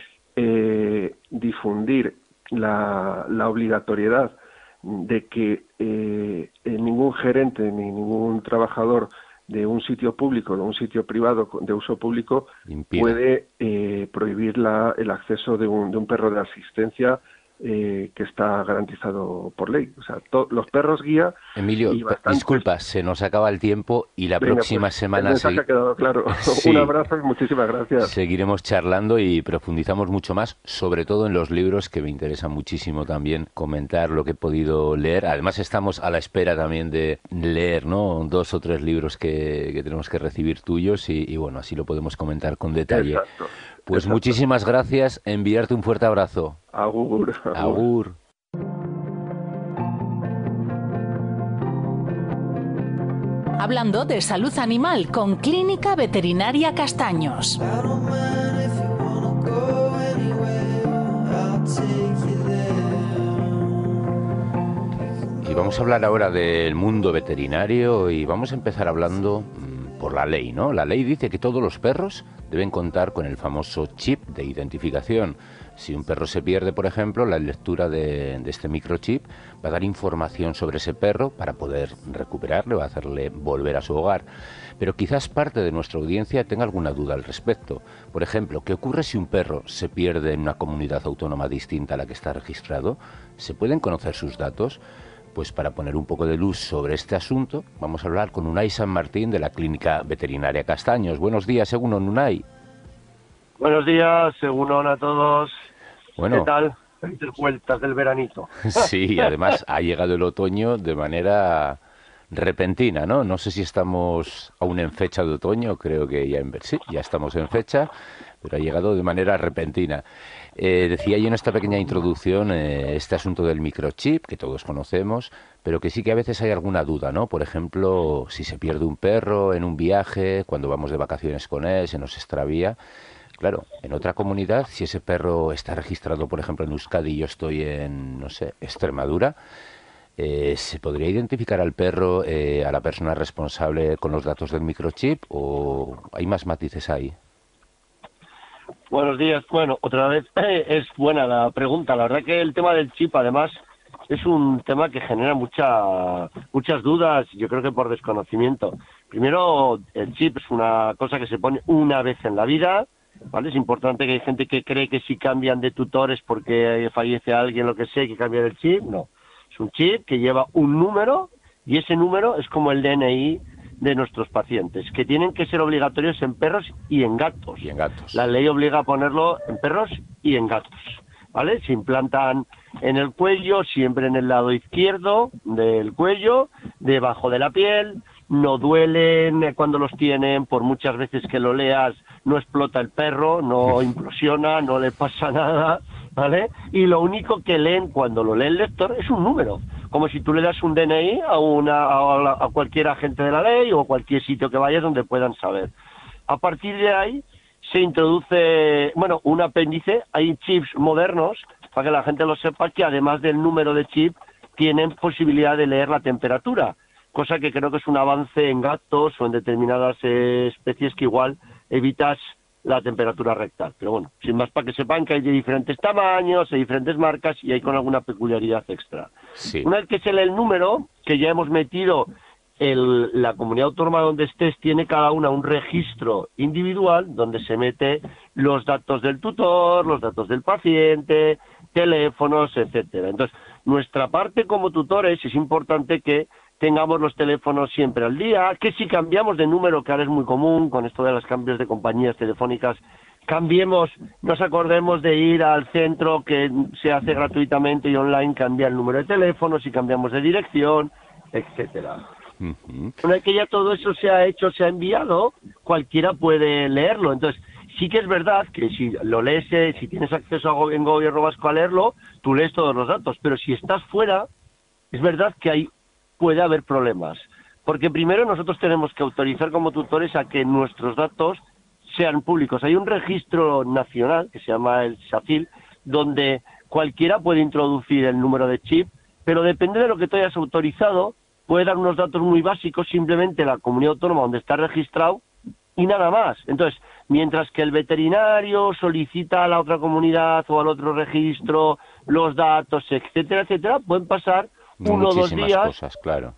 eh, difundir la, la obligatoriedad de que eh, ningún gerente ni ningún trabajador de un sitio público o de un sitio privado de uso público Impide. puede eh, prohibir la, el acceso de un, de un perro de asistencia Eh, que está garantizado por ley. O sea, los perros guía... Emilio, disculpa, se nos acaba el tiempo y la Venga, próxima pues, semana... El mensaje ha quedado claro. Sí. Un abrazo y muchísimas gracias. Seguiremos charlando y profundizamos mucho más, sobre todo en los libros, que me interesa muchísimo también comentar lo que he podido leer. Además, estamos a la espera también de leer, ¿no?, dos o tres libros que, que tenemos que recibir tuyos y, y, bueno, así lo podemos comentar con detalle. Exacto. Pues Exacto. Muchísimas gracias, enviarte un fuerte abrazo. Agur. Agur. Agur. Hablando de salud animal con Clínica Veterinaria Castaños. Y vamos a hablar ahora del mundo veterinario y vamos a empezar hablando por la ley, ¿no? La ley dice que todos los perros deben contar con el famoso chip de identificación. Si un perro se pierde, por ejemplo, la lectura de, de este microchip va a dar información sobre ese perro para poder recuperarle o hacerle volver a su hogar. Pero quizás parte de nuestra audiencia tenga alguna duda al respecto. Por ejemplo, ¿qué ocurre si un perro se pierde en una comunidad autónoma distinta a la que está registrado? ¿Se pueden conocer sus datos? Pues para poner un poco de luz sobre este asunto, vamos a hablar con Unai San Martín de la Clínica Veterinaria Castaños. Buenos días, Egunon, Unai. Buenos días, Egunon a todos. Bueno, ¿qué tal? Felices vueltas del veranito. Sí, además ha llegado el otoño de manera repentina, ¿no? No sé si estamos aún en fecha de otoño, creo que ya, en... sí, ya estamos en fecha, pero ha llegado de manera repentina. Eh, decía yo en esta pequeña introducción eh, este asunto del microchip, que todos conocemos, pero que sí que a veces hay alguna duda, ¿no? Por ejemplo, si se pierde un perro en un viaje, cuando vamos de vacaciones con él, se nos extravía. Claro, en otra comunidad, si ese perro está registrado, por ejemplo, en Euskadi y yo estoy en, no sé, Extremadura, eh, ¿se podría identificar al perro, eh, a la persona responsable con los datos del microchip o hay más matices ahí? Buenos días. Bueno, otra vez eh, es buena la pregunta. La verdad que el tema del chip, además, es un tema que genera mucha, muchas dudas, yo creo que por desconocimiento. Primero, el chip es una cosa que se pone una vez en la vida, ¿vale? Es importante que hay gente que cree que si cambian de tutores porque fallece alguien, lo que sea, hay que cambiar el chip. No. Es un chip que lleva un número y ese número es como el D N I de nuestros pacientes, que tienen que ser obligatorios en perros y en gatos. Y en gatos. La ley obliga a ponerlo en perros y en gatos, ¿vale? Se implantan en el cuello, siempre en el lado izquierdo del cuello, debajo de la piel, no duelen cuando los tienen, por muchas veces que lo leas, no explota el perro, no implosiona, no le pasa nada, ¿vale? Y lo único que leen cuando lo lee el lector es un número, como si tú le das un D N I a, una, a, a cualquier agente de la ley o a cualquier sitio que vayas donde puedan saber. A partir de ahí se introduce, bueno, un apéndice, hay chips modernos, para que la gente lo sepa, que además del número de chip, tienen posibilidad de leer la temperatura, cosa que creo que es un avance en gatos o en determinadas eh, especies que igual evitas la temperatura rectal. Pero bueno, sin más, para que sepan que hay de diferentes tamaños, hay diferentes marcas y hay con alguna peculiaridad extra. Sí. Una vez que se lee el número, que ya hemos metido el, la comunidad autónoma donde estés, tiene cada una un registro individual donde se mete los datos del tutor, los datos del paciente, teléfonos, etcétera. Entonces, nuestra parte como tutores es importante que tengamos los teléfonos siempre al día, que si cambiamos de número, que ahora es muy común con esto de los cambios de compañías telefónicas, cambiemos, nos acordemos de ir al centro que se hace gratuitamente y online, cambiar el número de teléfono, si cambiamos de dirección, etcétera. Uh-huh. Una vez que ya todo eso se ha hecho, se ha enviado, cualquiera puede leerlo. Entonces, sí que es verdad que si lo lees, eh, si tienes acceso a Go- en Gobierno Vasco a leerlo, tú lees todos los datos, pero si estás fuera, es verdad que hay puede haber problemas, porque primero nosotros tenemos que autorizar como tutores a que nuestros datos sean públicos. Hay un registro nacional que se llama el SACIL, donde cualquiera puede introducir el número de chip, pero depende de lo que tú hayas autorizado, puede dar unos datos muy básicos, simplemente la comunidad autónoma donde está registrado y nada más. Entonces, mientras que el veterinario solicita a la otra comunidad o al otro registro los datos, etcétera, etcétera, pueden pasar uno o dos días. Cosas, claro.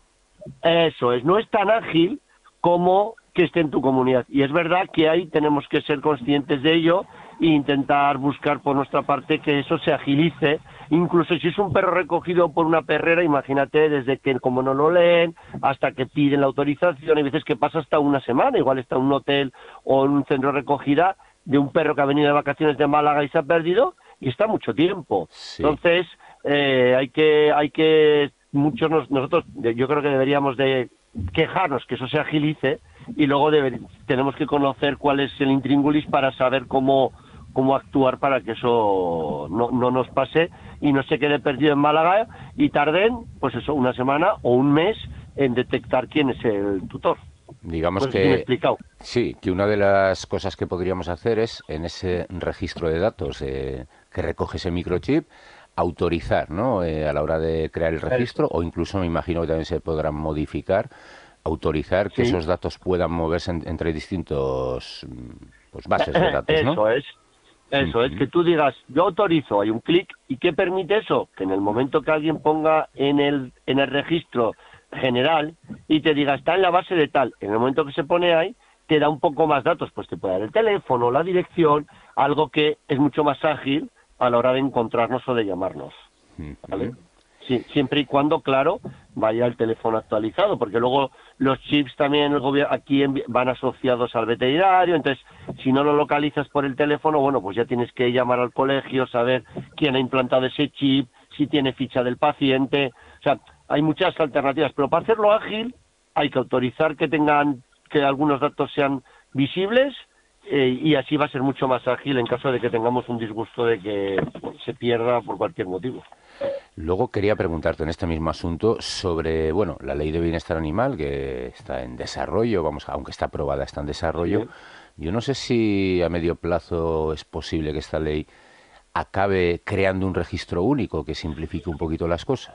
Eso es, no es tan ágil como que esté en tu comunidad. Y es verdad que ahí tenemos que ser conscientes de ello e intentar buscar por nuestra parte que eso se agilice. Incluso si es un perro recogido por una perrera, imagínate, desde que como no lo leen hasta que piden la autorización, hay veces que pasa hasta una semana, igual está en un hotel o en un centro de recogida de un perro que ha venido de vacaciones de Málaga y se ha perdido y está mucho tiempo. Sí. Entonces, Eh, hay que, hay que, muchos nos, nosotros, yo creo que deberíamos de quejarnos que eso se agilice y luego deber, tenemos que conocer cuál es el intríngulis para saber cómo, cómo actuar para que eso no, no nos pase y no se quede perdido en Málaga y tarden, pues eso, una semana o un mes en detectar quién es el tutor. Digamos Pues bien que explicado. sí, que una de las cosas que podríamos hacer es en ese registro de datos eh, que recoge ese microchip, autorizar, ¿no? Eh, a la hora de crear el registro, o incluso me imagino que también se podrán modificar, autorizar que Sí. esos datos puedan moverse en- entre distintos pues, bases de datos, ¿no? Eso es. Eso Ujú. es, que tú digas, yo autorizo, hay un clic, ¿y qué permite eso? Que en el momento que alguien ponga en el, en el registro general y te diga, está en la base de tal, en el momento que se pone ahí, te da un poco más datos, pues te puede dar el teléfono, la dirección, algo que es mucho más ágil a la hora de encontrarnos o de llamarnos, ¿vale? Ujú. Sí, siempre y cuando, claro, vaya el teléfono actualizado, porque luego los chips también el gobierno aquí envi- van asociados al veterinario, entonces si no lo localizas por el teléfono, bueno, pues ya tienes que llamar al colegio, saber quién ha implantado ese chip, si tiene ficha del paciente, o sea, hay muchas alternativas, pero para hacerlo ágil hay que autorizar que tengan, que algunos datos sean visibles, eh, y así va a ser mucho más ágil en caso de que tengamos un disgusto de que pues, se pierda por cualquier motivo. Luego quería preguntarte en este mismo asunto sobre, bueno, la ley de bienestar animal que está en desarrollo, vamos, aunque está aprobada, está en desarrollo. Sí. Yo no sé si a medio plazo es posible que esta ley acabe creando un registro único que simplifique un poquito las cosas.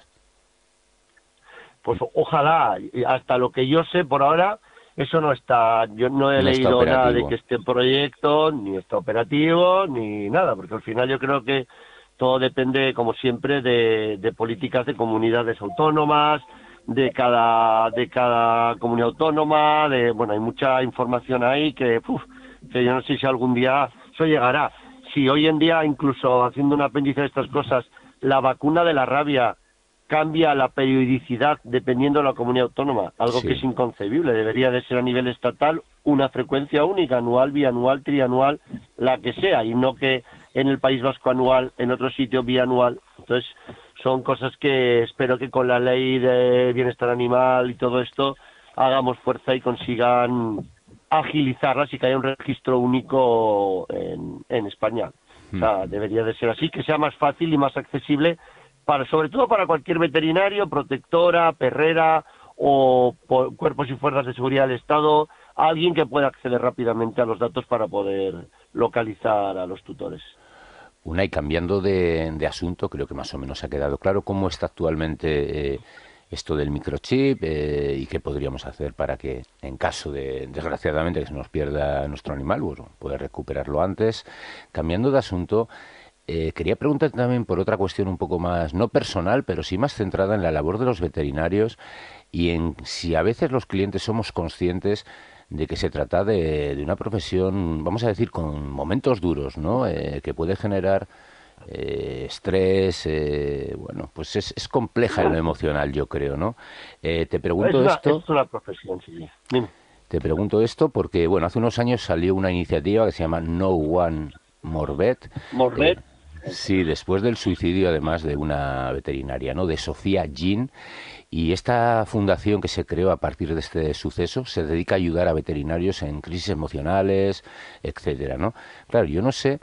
Pues ojalá, y hasta lo que yo sé por ahora, eso no está, yo no he No está leído nada de operativo. que este proyecto, ni está operativo, ni nada, porque al final yo creo que todo depende, como siempre, de, de políticas de comunidades autónomas, de cada, de cada comunidad autónoma, de, bueno, hay mucha información ahí que, uf, que yo no sé si algún día eso llegará. Si hoy en día, incluso haciendo un apéndice de estas cosas, la vacuna de la rabia cambia la periodicidad dependiendo de la comunidad autónoma, algo Sí. que es inconcebible, debería de ser a nivel estatal una frecuencia única, anual, bianual, trianual, la que sea, y no que en el País Vasco anual, en otro sitio bianual. Entonces, son cosas que espero que con la ley de bienestar animal y todo esto hagamos fuerza y consigan agilizarlas y que haya un registro único en, en España. O sea, debería de ser así, que sea más fácil y más accesible, para, sobre todo para cualquier veterinario, protectora, perrera o po- cuerpos y fuerzas de seguridad del Estado, alguien que pueda acceder rápidamente a los datos para poder localizar a los tutores. Unai, cambiando de, de asunto, creo que más o menos ha quedado claro cómo está actualmente eh, esto del microchip eh, y qué podríamos hacer para que, en caso de, desgraciadamente, que se nos pierda nuestro animal, bueno, poder recuperarlo antes. Cambiando de asunto, eh, quería preguntar también por otra cuestión un poco más, no personal, pero sí más centrada en la labor de los veterinarios y en si a veces los clientes somos conscientes de que se trata de, de una profesión, vamos a decir, con momentos duros, ¿no? Eh, que puede generar eh, estrés, eh, bueno, pues es, es compleja en lo emocional, yo creo, ¿no? Eh, te pregunto es una, esto... Es una profesión, sí. Dime. Te pregunto esto porque, bueno, hace unos años salió una iniciativa que se llama No One More Vet. More Vet. Eh, sí, después del suicidio, además, de una veterinaria, ¿no? De Sofía Jean. Y esta fundación que se creó a partir de este suceso se dedica a ayudar a veterinarios en crisis emocionales, etcétera, ¿no? Claro, yo no sé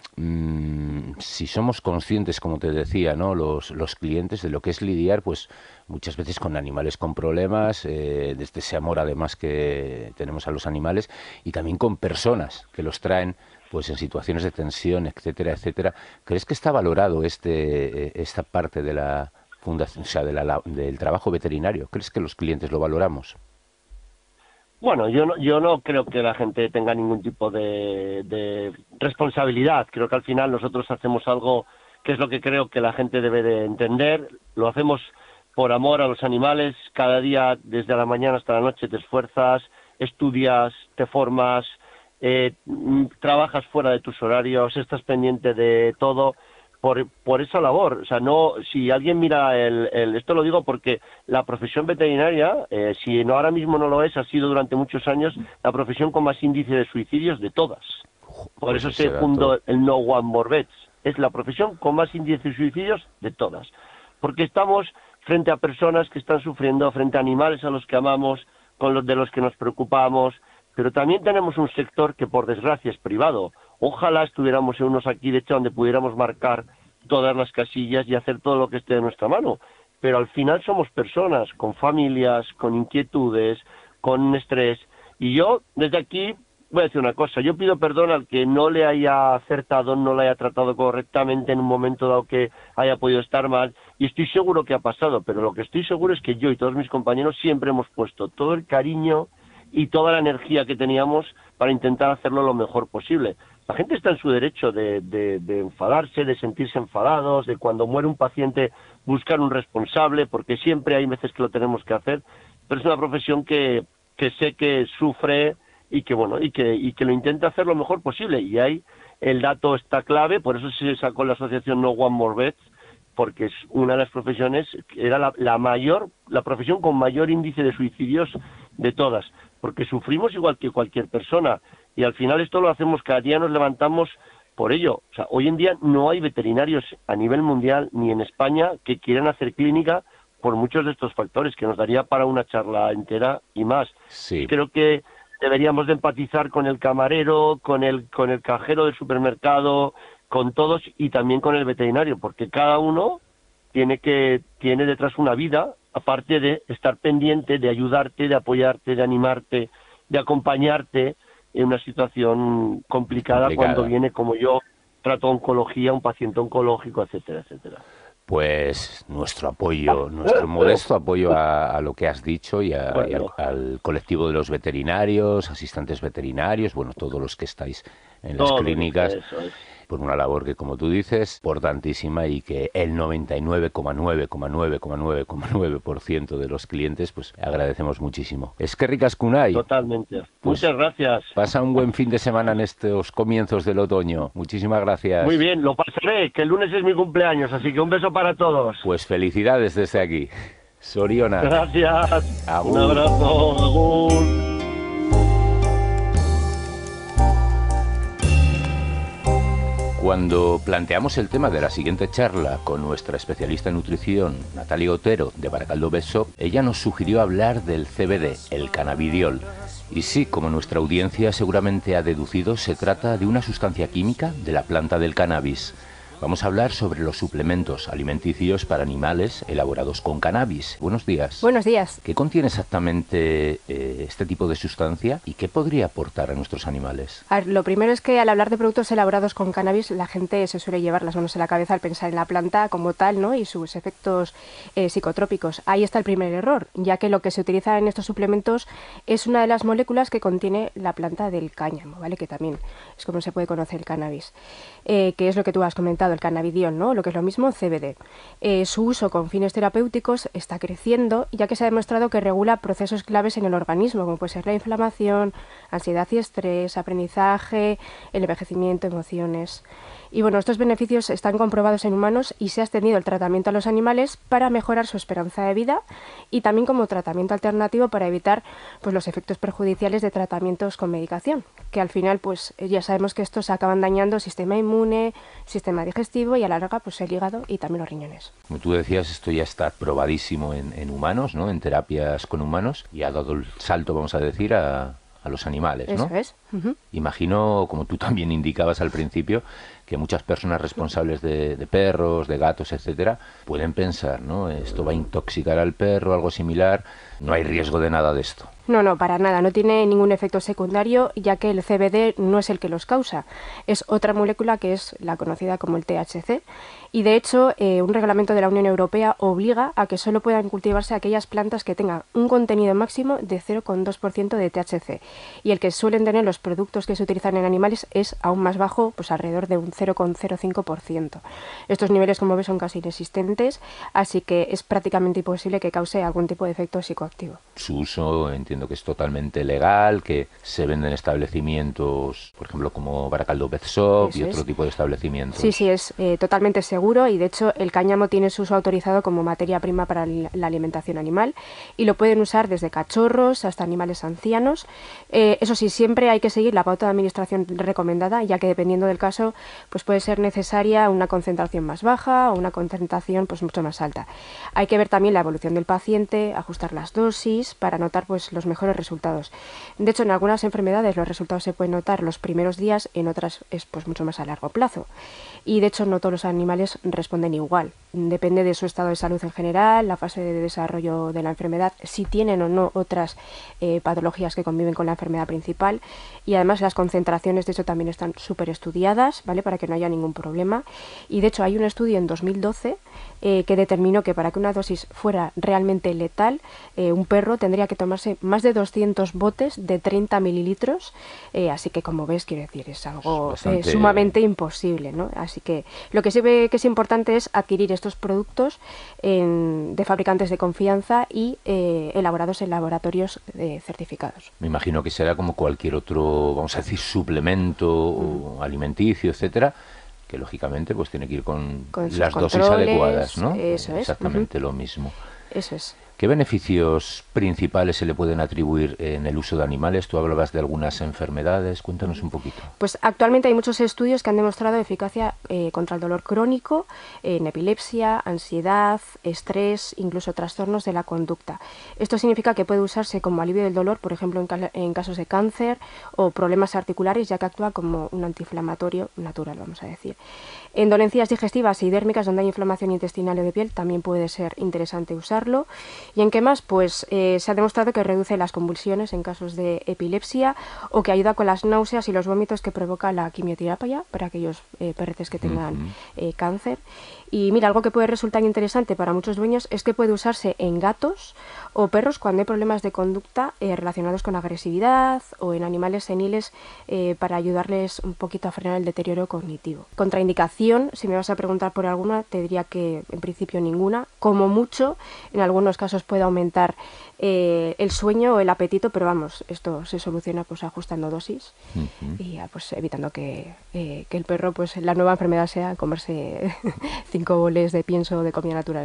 mmm, si somos conscientes, como te decía, ¿no? Los, los clientes de lo que es lidiar, pues muchas veces con animales con problemas, eh, desde ese amor además que tenemos a los animales, y también con personas que los traen pues en situaciones de tensión, etcétera, etcétera. ¿Crees que está valorado este esta parte de la fundación, o sea, de la, del trabajo veterinario? ¿Crees que los clientes lo valoramos? Bueno, yo no, yo no creo que la gente tenga ningún tipo de, de responsabilidad. Creo que al final nosotros hacemos algo que es lo que creo que la gente debe de entender. Lo hacemos por amor a los animales. Cada día, desde la mañana hasta la noche, te esfuerzas, estudias, te formas, eh, trabajas fuera de tus horarios, estás pendiente de todo. Por, por esa labor, o sea, no, si alguien mira el, el esto lo digo porque la profesión veterinaria, eh, si no ahora mismo no lo es, ha sido durante muchos años la profesión con más índice de suicidios de todas. Por pues eso se fundó el No One More Vets. Es la profesión con más índice de suicidios de todas. Porque estamos frente a personas que están sufriendo, frente a animales a los que amamos, con los de los que nos preocupamos, pero también tenemos un sector que por desgracia es privado. Ojalá estuviéramos en unos aquí, de hecho, donde pudiéramos marcar todas las casillas y hacer todo lo que esté de nuestra mano. Pero al final somos personas con familias, con inquietudes, con estrés. Y yo, desde aquí, voy a decir una cosa. Yo pido perdón al que no le haya acertado, no le haya tratado correctamente en un momento dado que haya podido estar mal. Y estoy seguro que ha pasado. Pero lo que estoy seguro es que yo y todos mis compañeros siempre hemos puesto todo el cariño y toda la energía que teníamos para intentar hacerlo lo mejor posible. La gente está en su derecho de, de, de enfadarse, de sentirse enfadados, de cuando muere un paciente buscar un responsable, porque siempre hay veces que lo tenemos que hacer, pero es una profesión que, que sé que sufre y que bueno y que, y que lo intenta hacer lo mejor posible. Y ahí el dato está clave, por eso se sacó la asociación No One More Vets, porque es una de las profesiones, era la, la mayor, la profesión con mayor índice de suicidios de todas, porque sufrimos igual que cualquier persona, y al final esto lo hacemos, cada día nos levantamos por ello. O sea, hoy en día no hay veterinarios a nivel mundial, ni en España, que quieran hacer clínica por muchos de estos factores, que nos daría para una charla entera y más. Sí. Creo que deberíamos de empatizar con el camarero, con el, con el cajero del supermercado, con todos, y también con el veterinario, porque cada uno tiene que tiene detrás una vida, aparte de estar pendiente, de ayudarte, de apoyarte, de animarte, de acompañarte en una situación complicada, complicada. Cuando viene, como yo, trato oncología, un paciente oncológico, etcétera, etcétera. Pues nuestro apoyo, nuestro modesto apoyo a, a lo que has dicho y, a, bueno. y al, al colectivo de los veterinarios, asistentes veterinarios, bueno, todos los que estáis en las Todo clínicas, eso es. Por una labor que, como tú dices, importantísima, y que el noventa y nueve coma nueve coma nueve coma nueve coma nueve por ciento de los clientes, pues agradecemos muchísimo. Eskerrik asko, Unai. Totalmente. Pues muchas gracias. Pasa un buen fin de semana en estos comienzos del otoño. Muchísimas gracias. Muy bien, lo pasaré, que el lunes es mi cumpleaños, así que un beso para todos. Pues felicidades desde aquí. Soriona. Gracias. Agur. Un abrazo. Agur. Cuando planteamos el tema de la siguiente charla con nuestra especialista en nutrición, Natalia Otero, de Baracaldo Vet Shop, ella nos sugirió hablar del C B D, el cannabidiol. Y sí, como nuestra audiencia seguramente ha deducido, se trata de una sustancia química de la planta del cannabis. Vamos a hablar sobre los suplementos alimenticios para animales elaborados con cannabis. Buenos días. Buenos días. ¿Qué contiene exactamente eh, este tipo de sustancia y qué podría aportar a nuestros animales? A ver, lo primero es que al hablar de productos elaborados con cannabis, la gente se suele llevar las manos a la cabeza al pensar en la planta como tal, ¿no? Y sus efectos eh, psicotrópicos. Ahí está el primer error, ya que lo que se utiliza en estos suplementos es una de las moléculas que contiene la planta del cáñamo, ¿vale? Que también es como se puede conocer el cannabis, eh, que es lo que tú has comentado, el cannabidiol, ¿no? Lo que es lo mismo, C B D. Eh, su uso con fines terapéuticos está creciendo, ya que se ha demostrado que regula procesos claves en el organismo, como puede ser la inflamación, ansiedad y estrés, aprendizaje, el envejecimiento, emociones. Y bueno, estos beneficios están comprobados en humanos y se ha extendido el tratamiento a los animales para mejorar su esperanza de vida y también como tratamiento alternativo para evitar pues, los efectos perjudiciales de tratamientos con medicación, que al final pues ya sabemos que estos acaban dañando el sistema inmune, sistema digestivo y a la larga pues el hígado y también los riñones. Como tú decías, esto ya está probadísimo en, en humanos, ¿no? En terapias con humanos y ha dado el salto, vamos a decir, a, a los animales, ¿no? Eso es. Uh-huh. Imagino, como tú también indicabas al principio, que muchas personas responsables de, de perros, de gatos, etcétera, pueden pensar, ¿no? Esto va a intoxicar al perro, algo similar. No hay riesgo de nada de esto. No, no, para nada. No tiene ningún efecto secundario, ya que el C B D no es el que los causa. Es otra molécula que es la conocida como el T H C. Y de hecho, eh, un reglamento de la Unión Europea obliga a que solo puedan cultivarse aquellas plantas que tengan un contenido máximo de cero coma dos por ciento de T H C. Y el que suelen tener los productos que se utilizan en animales es aún más bajo, pues alrededor de un cero coma cero cinco por ciento. Estos niveles, como ves, son casi inexistentes, así que es prácticamente imposible que cause algún tipo de efecto psicoactivo. Su uso entiendo que es totalmente legal, que se venden en establecimientos, por ejemplo, como Baracaldo Pet Shop y otro tipo de establecimientos. Sí, sí, es eh, totalmente seguro y de hecho el cáñamo tiene su uso autorizado como materia prima para la alimentación animal y lo pueden usar desde cachorros hasta animales ancianos. Eh, eso sí, siempre hay que seguir la pauta de administración recomendada, ya que dependiendo del caso pues puede ser necesaria una concentración más baja o una concentración pues mucho más alta. Hay que ver también la evolución del paciente, ajustar las dosis para notar pues los mejores resultados. De hecho, en algunas enfermedades los resultados se pueden notar los primeros días, en otras es pues mucho más a largo plazo. Y de hecho no todos los animales responden igual. Depende de su estado de salud en general, la fase de desarrollo de la enfermedad, si tienen o no otras eh, patologías que conviven con la enfermedad principal. Y además las concentraciones de hecho también están súper estudiadas, ¿vale? Para que no haya ningún problema. Y de hecho hay un estudio en dos mil doce eh, que determinó que para que una dosis fuera realmente letal, eh, un perro tendría que tomarse más de doscientos botes de treinta mililitros. Eh, así que como ves, quiero decir, es algo Bastante... eh, sumamente imposible, ¿no? Así que lo que sí ve que es importante es adquirir estos productos en, de fabricantes de confianza y eh, elaborados en laboratorios eh, certificados. Me imagino que será como cualquier otro, vamos a decir, suplemento mm. o alimenticio, etcétera, que lógicamente pues tiene que ir con, con las dosis adecuadas, ¿no? Eso es. Exactamente uh-huh. lo mismo. Eso es. ¿Qué beneficios principales se le pueden atribuir en el uso de animales? Tú hablabas de algunas enfermedades, cuéntanos un poquito. Pues actualmente hay muchos estudios que han demostrado eficacia eh, contra el dolor crónico, eh, en epilepsia, ansiedad, estrés, incluso trastornos de la conducta. Esto significa que puede usarse como alivio del dolor, por ejemplo, en, ca- en casos de cáncer o problemas articulares, ya que actúa como un antiinflamatorio natural, vamos a decir. En dolencias digestivas y dérmicas, donde hay inflamación intestinal o de piel, también puede ser interesante usarlo. ¿Y en qué más? Pues eh, se ha demostrado que reduce las convulsiones en casos de epilepsia o que ayuda con las náuseas y los vómitos que provoca la quimioterapia para aquellos eh, perretes que tengan uh-huh. eh, cáncer. Y mira, algo que puede resultar interesante para muchos dueños es que puede usarse en gatos o perros cuando hay problemas de conducta eh, relacionados con agresividad o en animales seniles eh, para ayudarles un poquito a frenar el deterioro cognitivo. Contraindicación, si me vas a preguntar por alguna, te diría que en principio ninguna. Como mucho, en algunos casos puede aumentar eh, el sueño o el apetito, pero vamos, esto se soluciona pues ajustando dosis uh-huh. y ya, pues evitando que, eh, que el perro, pues la nueva enfermedad sea comerse cinco boles de pienso de comida natural al día.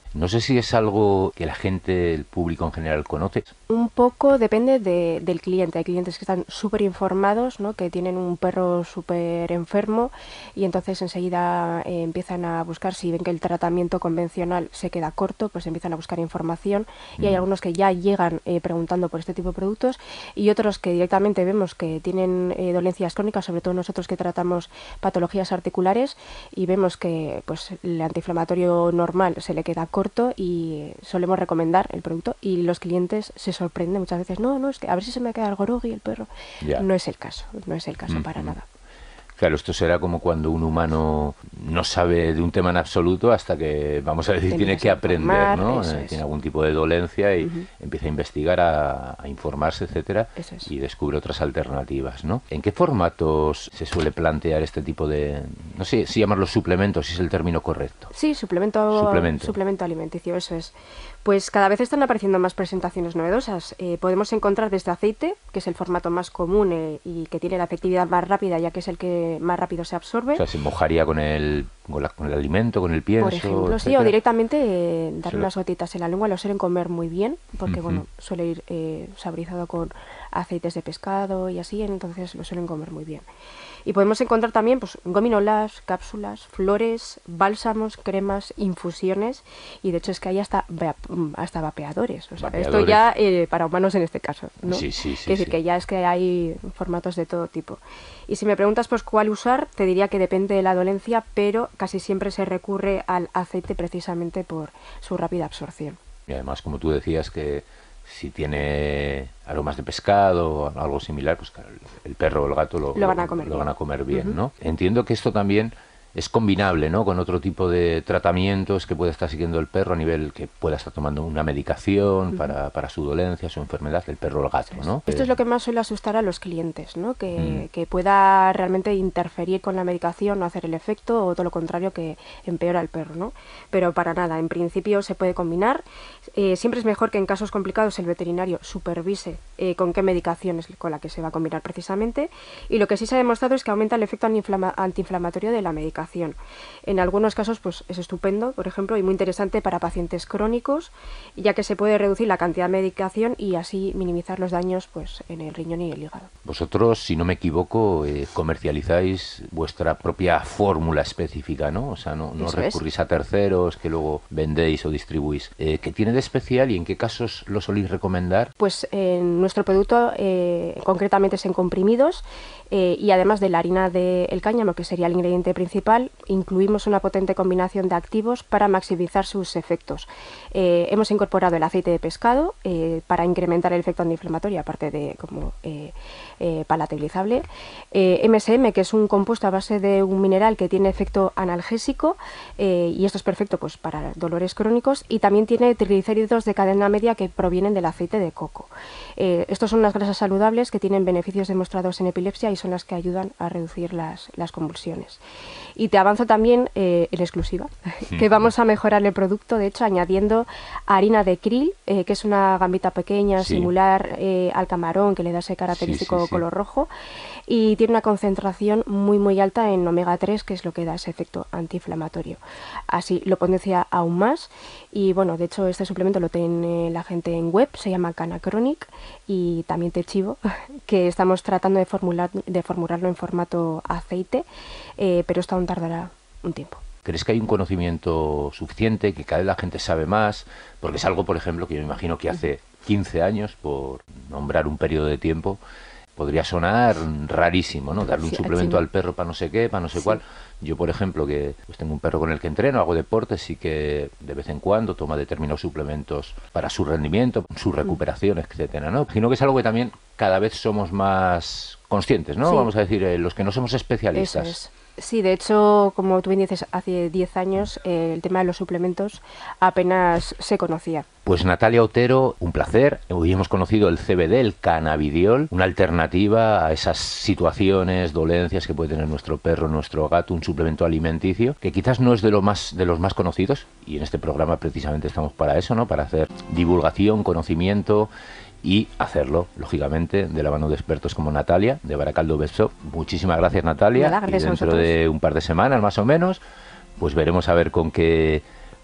No sé si es algo que la gente, el público en general conoce. Un poco depende de, del cliente. Hay clientes que están súper informados, ¿no? Que tienen un perro súper enfermo y entonces enseguida eh, empiezan a buscar, si ven que el tratamiento convencional se queda corto, pues empiezan a buscar información y hay algunos que ya llegan eh, preguntando por este tipo de productos y otros que directamente vemos que tienen eh, dolencias crónicas, sobre todo nosotros que tratamos patologías articulares y vemos que pues el antiinflamatorio normal se le queda corto y solemos recomendar el producto y los clientes se sorprenden muchas veces, no, no, es que a ver si se me queda el gorogui el perro. Ya. No es el caso, no es el caso mm-hmm. para nada. Claro, esto será como cuando un humano no sabe de un tema en absoluto hasta que, vamos a decir, tiene que aprender, ¿no? Eh, tiene algún tipo de dolencia y uh-huh. empieza a investigar, a, a informarse, etcétera, es. y descubre otras alternativas, ¿no? ¿En qué formatos se suele plantear este tipo de, no sé si llamarlos suplementos, si es el término correcto? Sí, suplemento, suplemento. suplemento alimenticio, eso es. Pues cada vez están apareciendo más presentaciones novedosas. Eh, podemos encontrar desde aceite, que es el formato más común eh, y que tiene la efectividad más rápida, ya que es el que más rápido se absorbe. O sea, se mojaría con el, con, la, con el alimento, con el pienso, por ejemplo, etcétera. Sí, o directamente eh, dar unas gotitas en la lengua. Lo suelen comer muy bien, porque uh-huh. bueno, suele ir eh, saborizado con aceites de pescado y así, entonces lo suelen comer muy bien. Y podemos encontrar también pues gominolas, cápsulas, flores, bálsamos, cremas, infusiones y de hecho es que hay hasta hasta vapeadores. O sea, vapeadores. Esto ya eh, para humanos en este caso, ¿no? Sí, sí, sí. Es decir, sí. que ya es que hay formatos de todo tipo. Y si me preguntas pues cuál usar, te diría que depende de la dolencia, pero casi siempre se recurre al aceite precisamente por su rápida absorción. Y además, como tú decías, que si tiene aromas de pescado o algo similar, pues claro, el perro o el gato lo, lo van a comer lo bien, van a comer bien, uh-huh. ¿no? Entiendo que esto también es combinable, ¿no?, con otro tipo de tratamientos que puede estar siguiendo el perro a nivel que pueda estar tomando una medicación uh-huh. para, para su dolencia, su enfermedad, el perro o el gato, ¿no? Esto eh. es lo que más suele asustar a los clientes, ¿no? Que, mm. que pueda realmente interferir con la medicación, no hacer el efecto o todo lo contrario, que empeora el perro, ¿no? Pero para nada, en principio se puede combinar. Eh, siempre es mejor que en casos complicados el veterinario supervise eh, con qué medicación es con la que se va a combinar precisamente, y lo que sí se ha demostrado es que aumenta el efecto antiinflama- antiinflamatorio de la medicación. En algunos casos pues es estupendo, por ejemplo, y muy interesante para pacientes crónicos, ya que se puede reducir la cantidad de medicación y así minimizar los daños pues en el riñón y el hígado. Vosotros, si no me equivoco, eh, comercializáis vuestra propia fórmula específica, ¿no? O sea, no, no recurrís es. a terceros que luego vendéis o distribuís. Eh, ¿Qué tiene de especial y en qué casos lo soléis recomendar? Pues eh, nuestro producto eh, concretamente es en comprimidos eh, y además de la harina del cáñamo, que sería el ingrediente principal, incluimos una potente combinación de activos para maximizar sus efectos. Eh, hemos incorporado el aceite de pescado eh, para incrementar el efecto antiinflamatorio, aparte de como eh, eh, palatabilizable. Eh, M S M, que es un compuesto a base de un mineral que tiene efecto analgésico eh, y esto es perfecto pues para dolores crónicos, y también tiene triglicéridos de cadena media que provienen del aceite de coco. Eh, estos son unas grasas saludables que tienen beneficios demostrados en epilepsia y son las que ayudan a reducir las, las convulsiones. Y te avanzo también eh, en exclusiva, que vamos a mejorar el producto, de hecho, añadiendo harina de krill, eh, que es una gambita pequeña, sí. similar eh, al camarón, que le da ese característico sí, sí, sí. color rojo, y tiene una concentración muy muy alta en omega tres, que es lo que da ese efecto antiinflamatorio. Así lo potencia aún más, y bueno, de hecho este suplemento lo tiene la gente en web, se llama Canachronic, y también te chivo que estamos tratando de, formular, de formularlo en formato aceite, eh, pero esto aún tardará un tiempo. ¿Crees que hay un conocimiento suficiente, que cada vez la gente sabe más? Porque es algo, por ejemplo, que yo me imagino que hace quince años, por nombrar un periodo de tiempo, podría sonar rarísimo, ¿no? Darle un sí, suplemento sí. al perro para no sé qué, para no sé sí. cuál. Yo, por ejemplo, que pues tengo un perro con el que entreno, hago deportes y que de vez en cuando toma determinados suplementos para su rendimiento, su recuperación, etcétera, ¿no? Imagino que es algo que también cada vez somos más conscientes, ¿no? Sí. Vamos a decir, eh, los que no somos especialistas. Eso es. Sí, de hecho, como tú bien dices, hace diez años eh, el tema de los suplementos apenas se conocía. Pues Natalia Otero, un placer. Hoy hemos conocido el C B D, el cannabidiol, una alternativa a esas situaciones, dolencias que puede tener nuestro perro, nuestro gato, un suplemento alimenticio que quizás no es de, lo más, de los más conocidos, y en este programa precisamente estamos para eso, ¿no? Para hacer divulgación, conocimiento y hacerlo, lógicamente, de la mano de expertos como Natalia, de Baracaldo Vet Shop. Muchísimas gracias, Natalia. Nada, gracias y dentro de un par de semanas, más o menos, pues veremos a ver con qué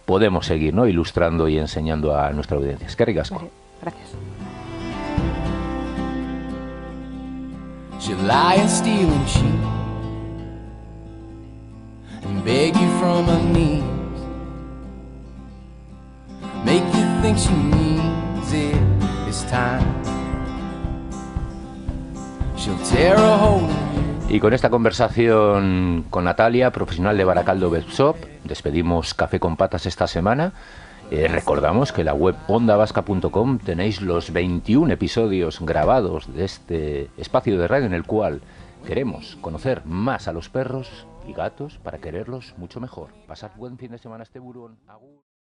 podemos seguir, ¿no?, ilustrando y enseñando a nuestra audiencia. Es que ricasco. Vale, gracias. She'll lie and steal and cheat and beg you from her knees, make you think she needs it this time. She'll tear a hole in you. Y con esta conversación con Natalia, profesional de Baracaldo Web Shop, despedimos Café con Patas esta semana. Eh, recordamos que en la web onda vasca punto com tenéis los veintiún episodios grabados de este espacio de radio en el cual queremos conocer más a los perros y gatos para quererlos mucho mejor. Pasad buen fin de semana este burón. Agur.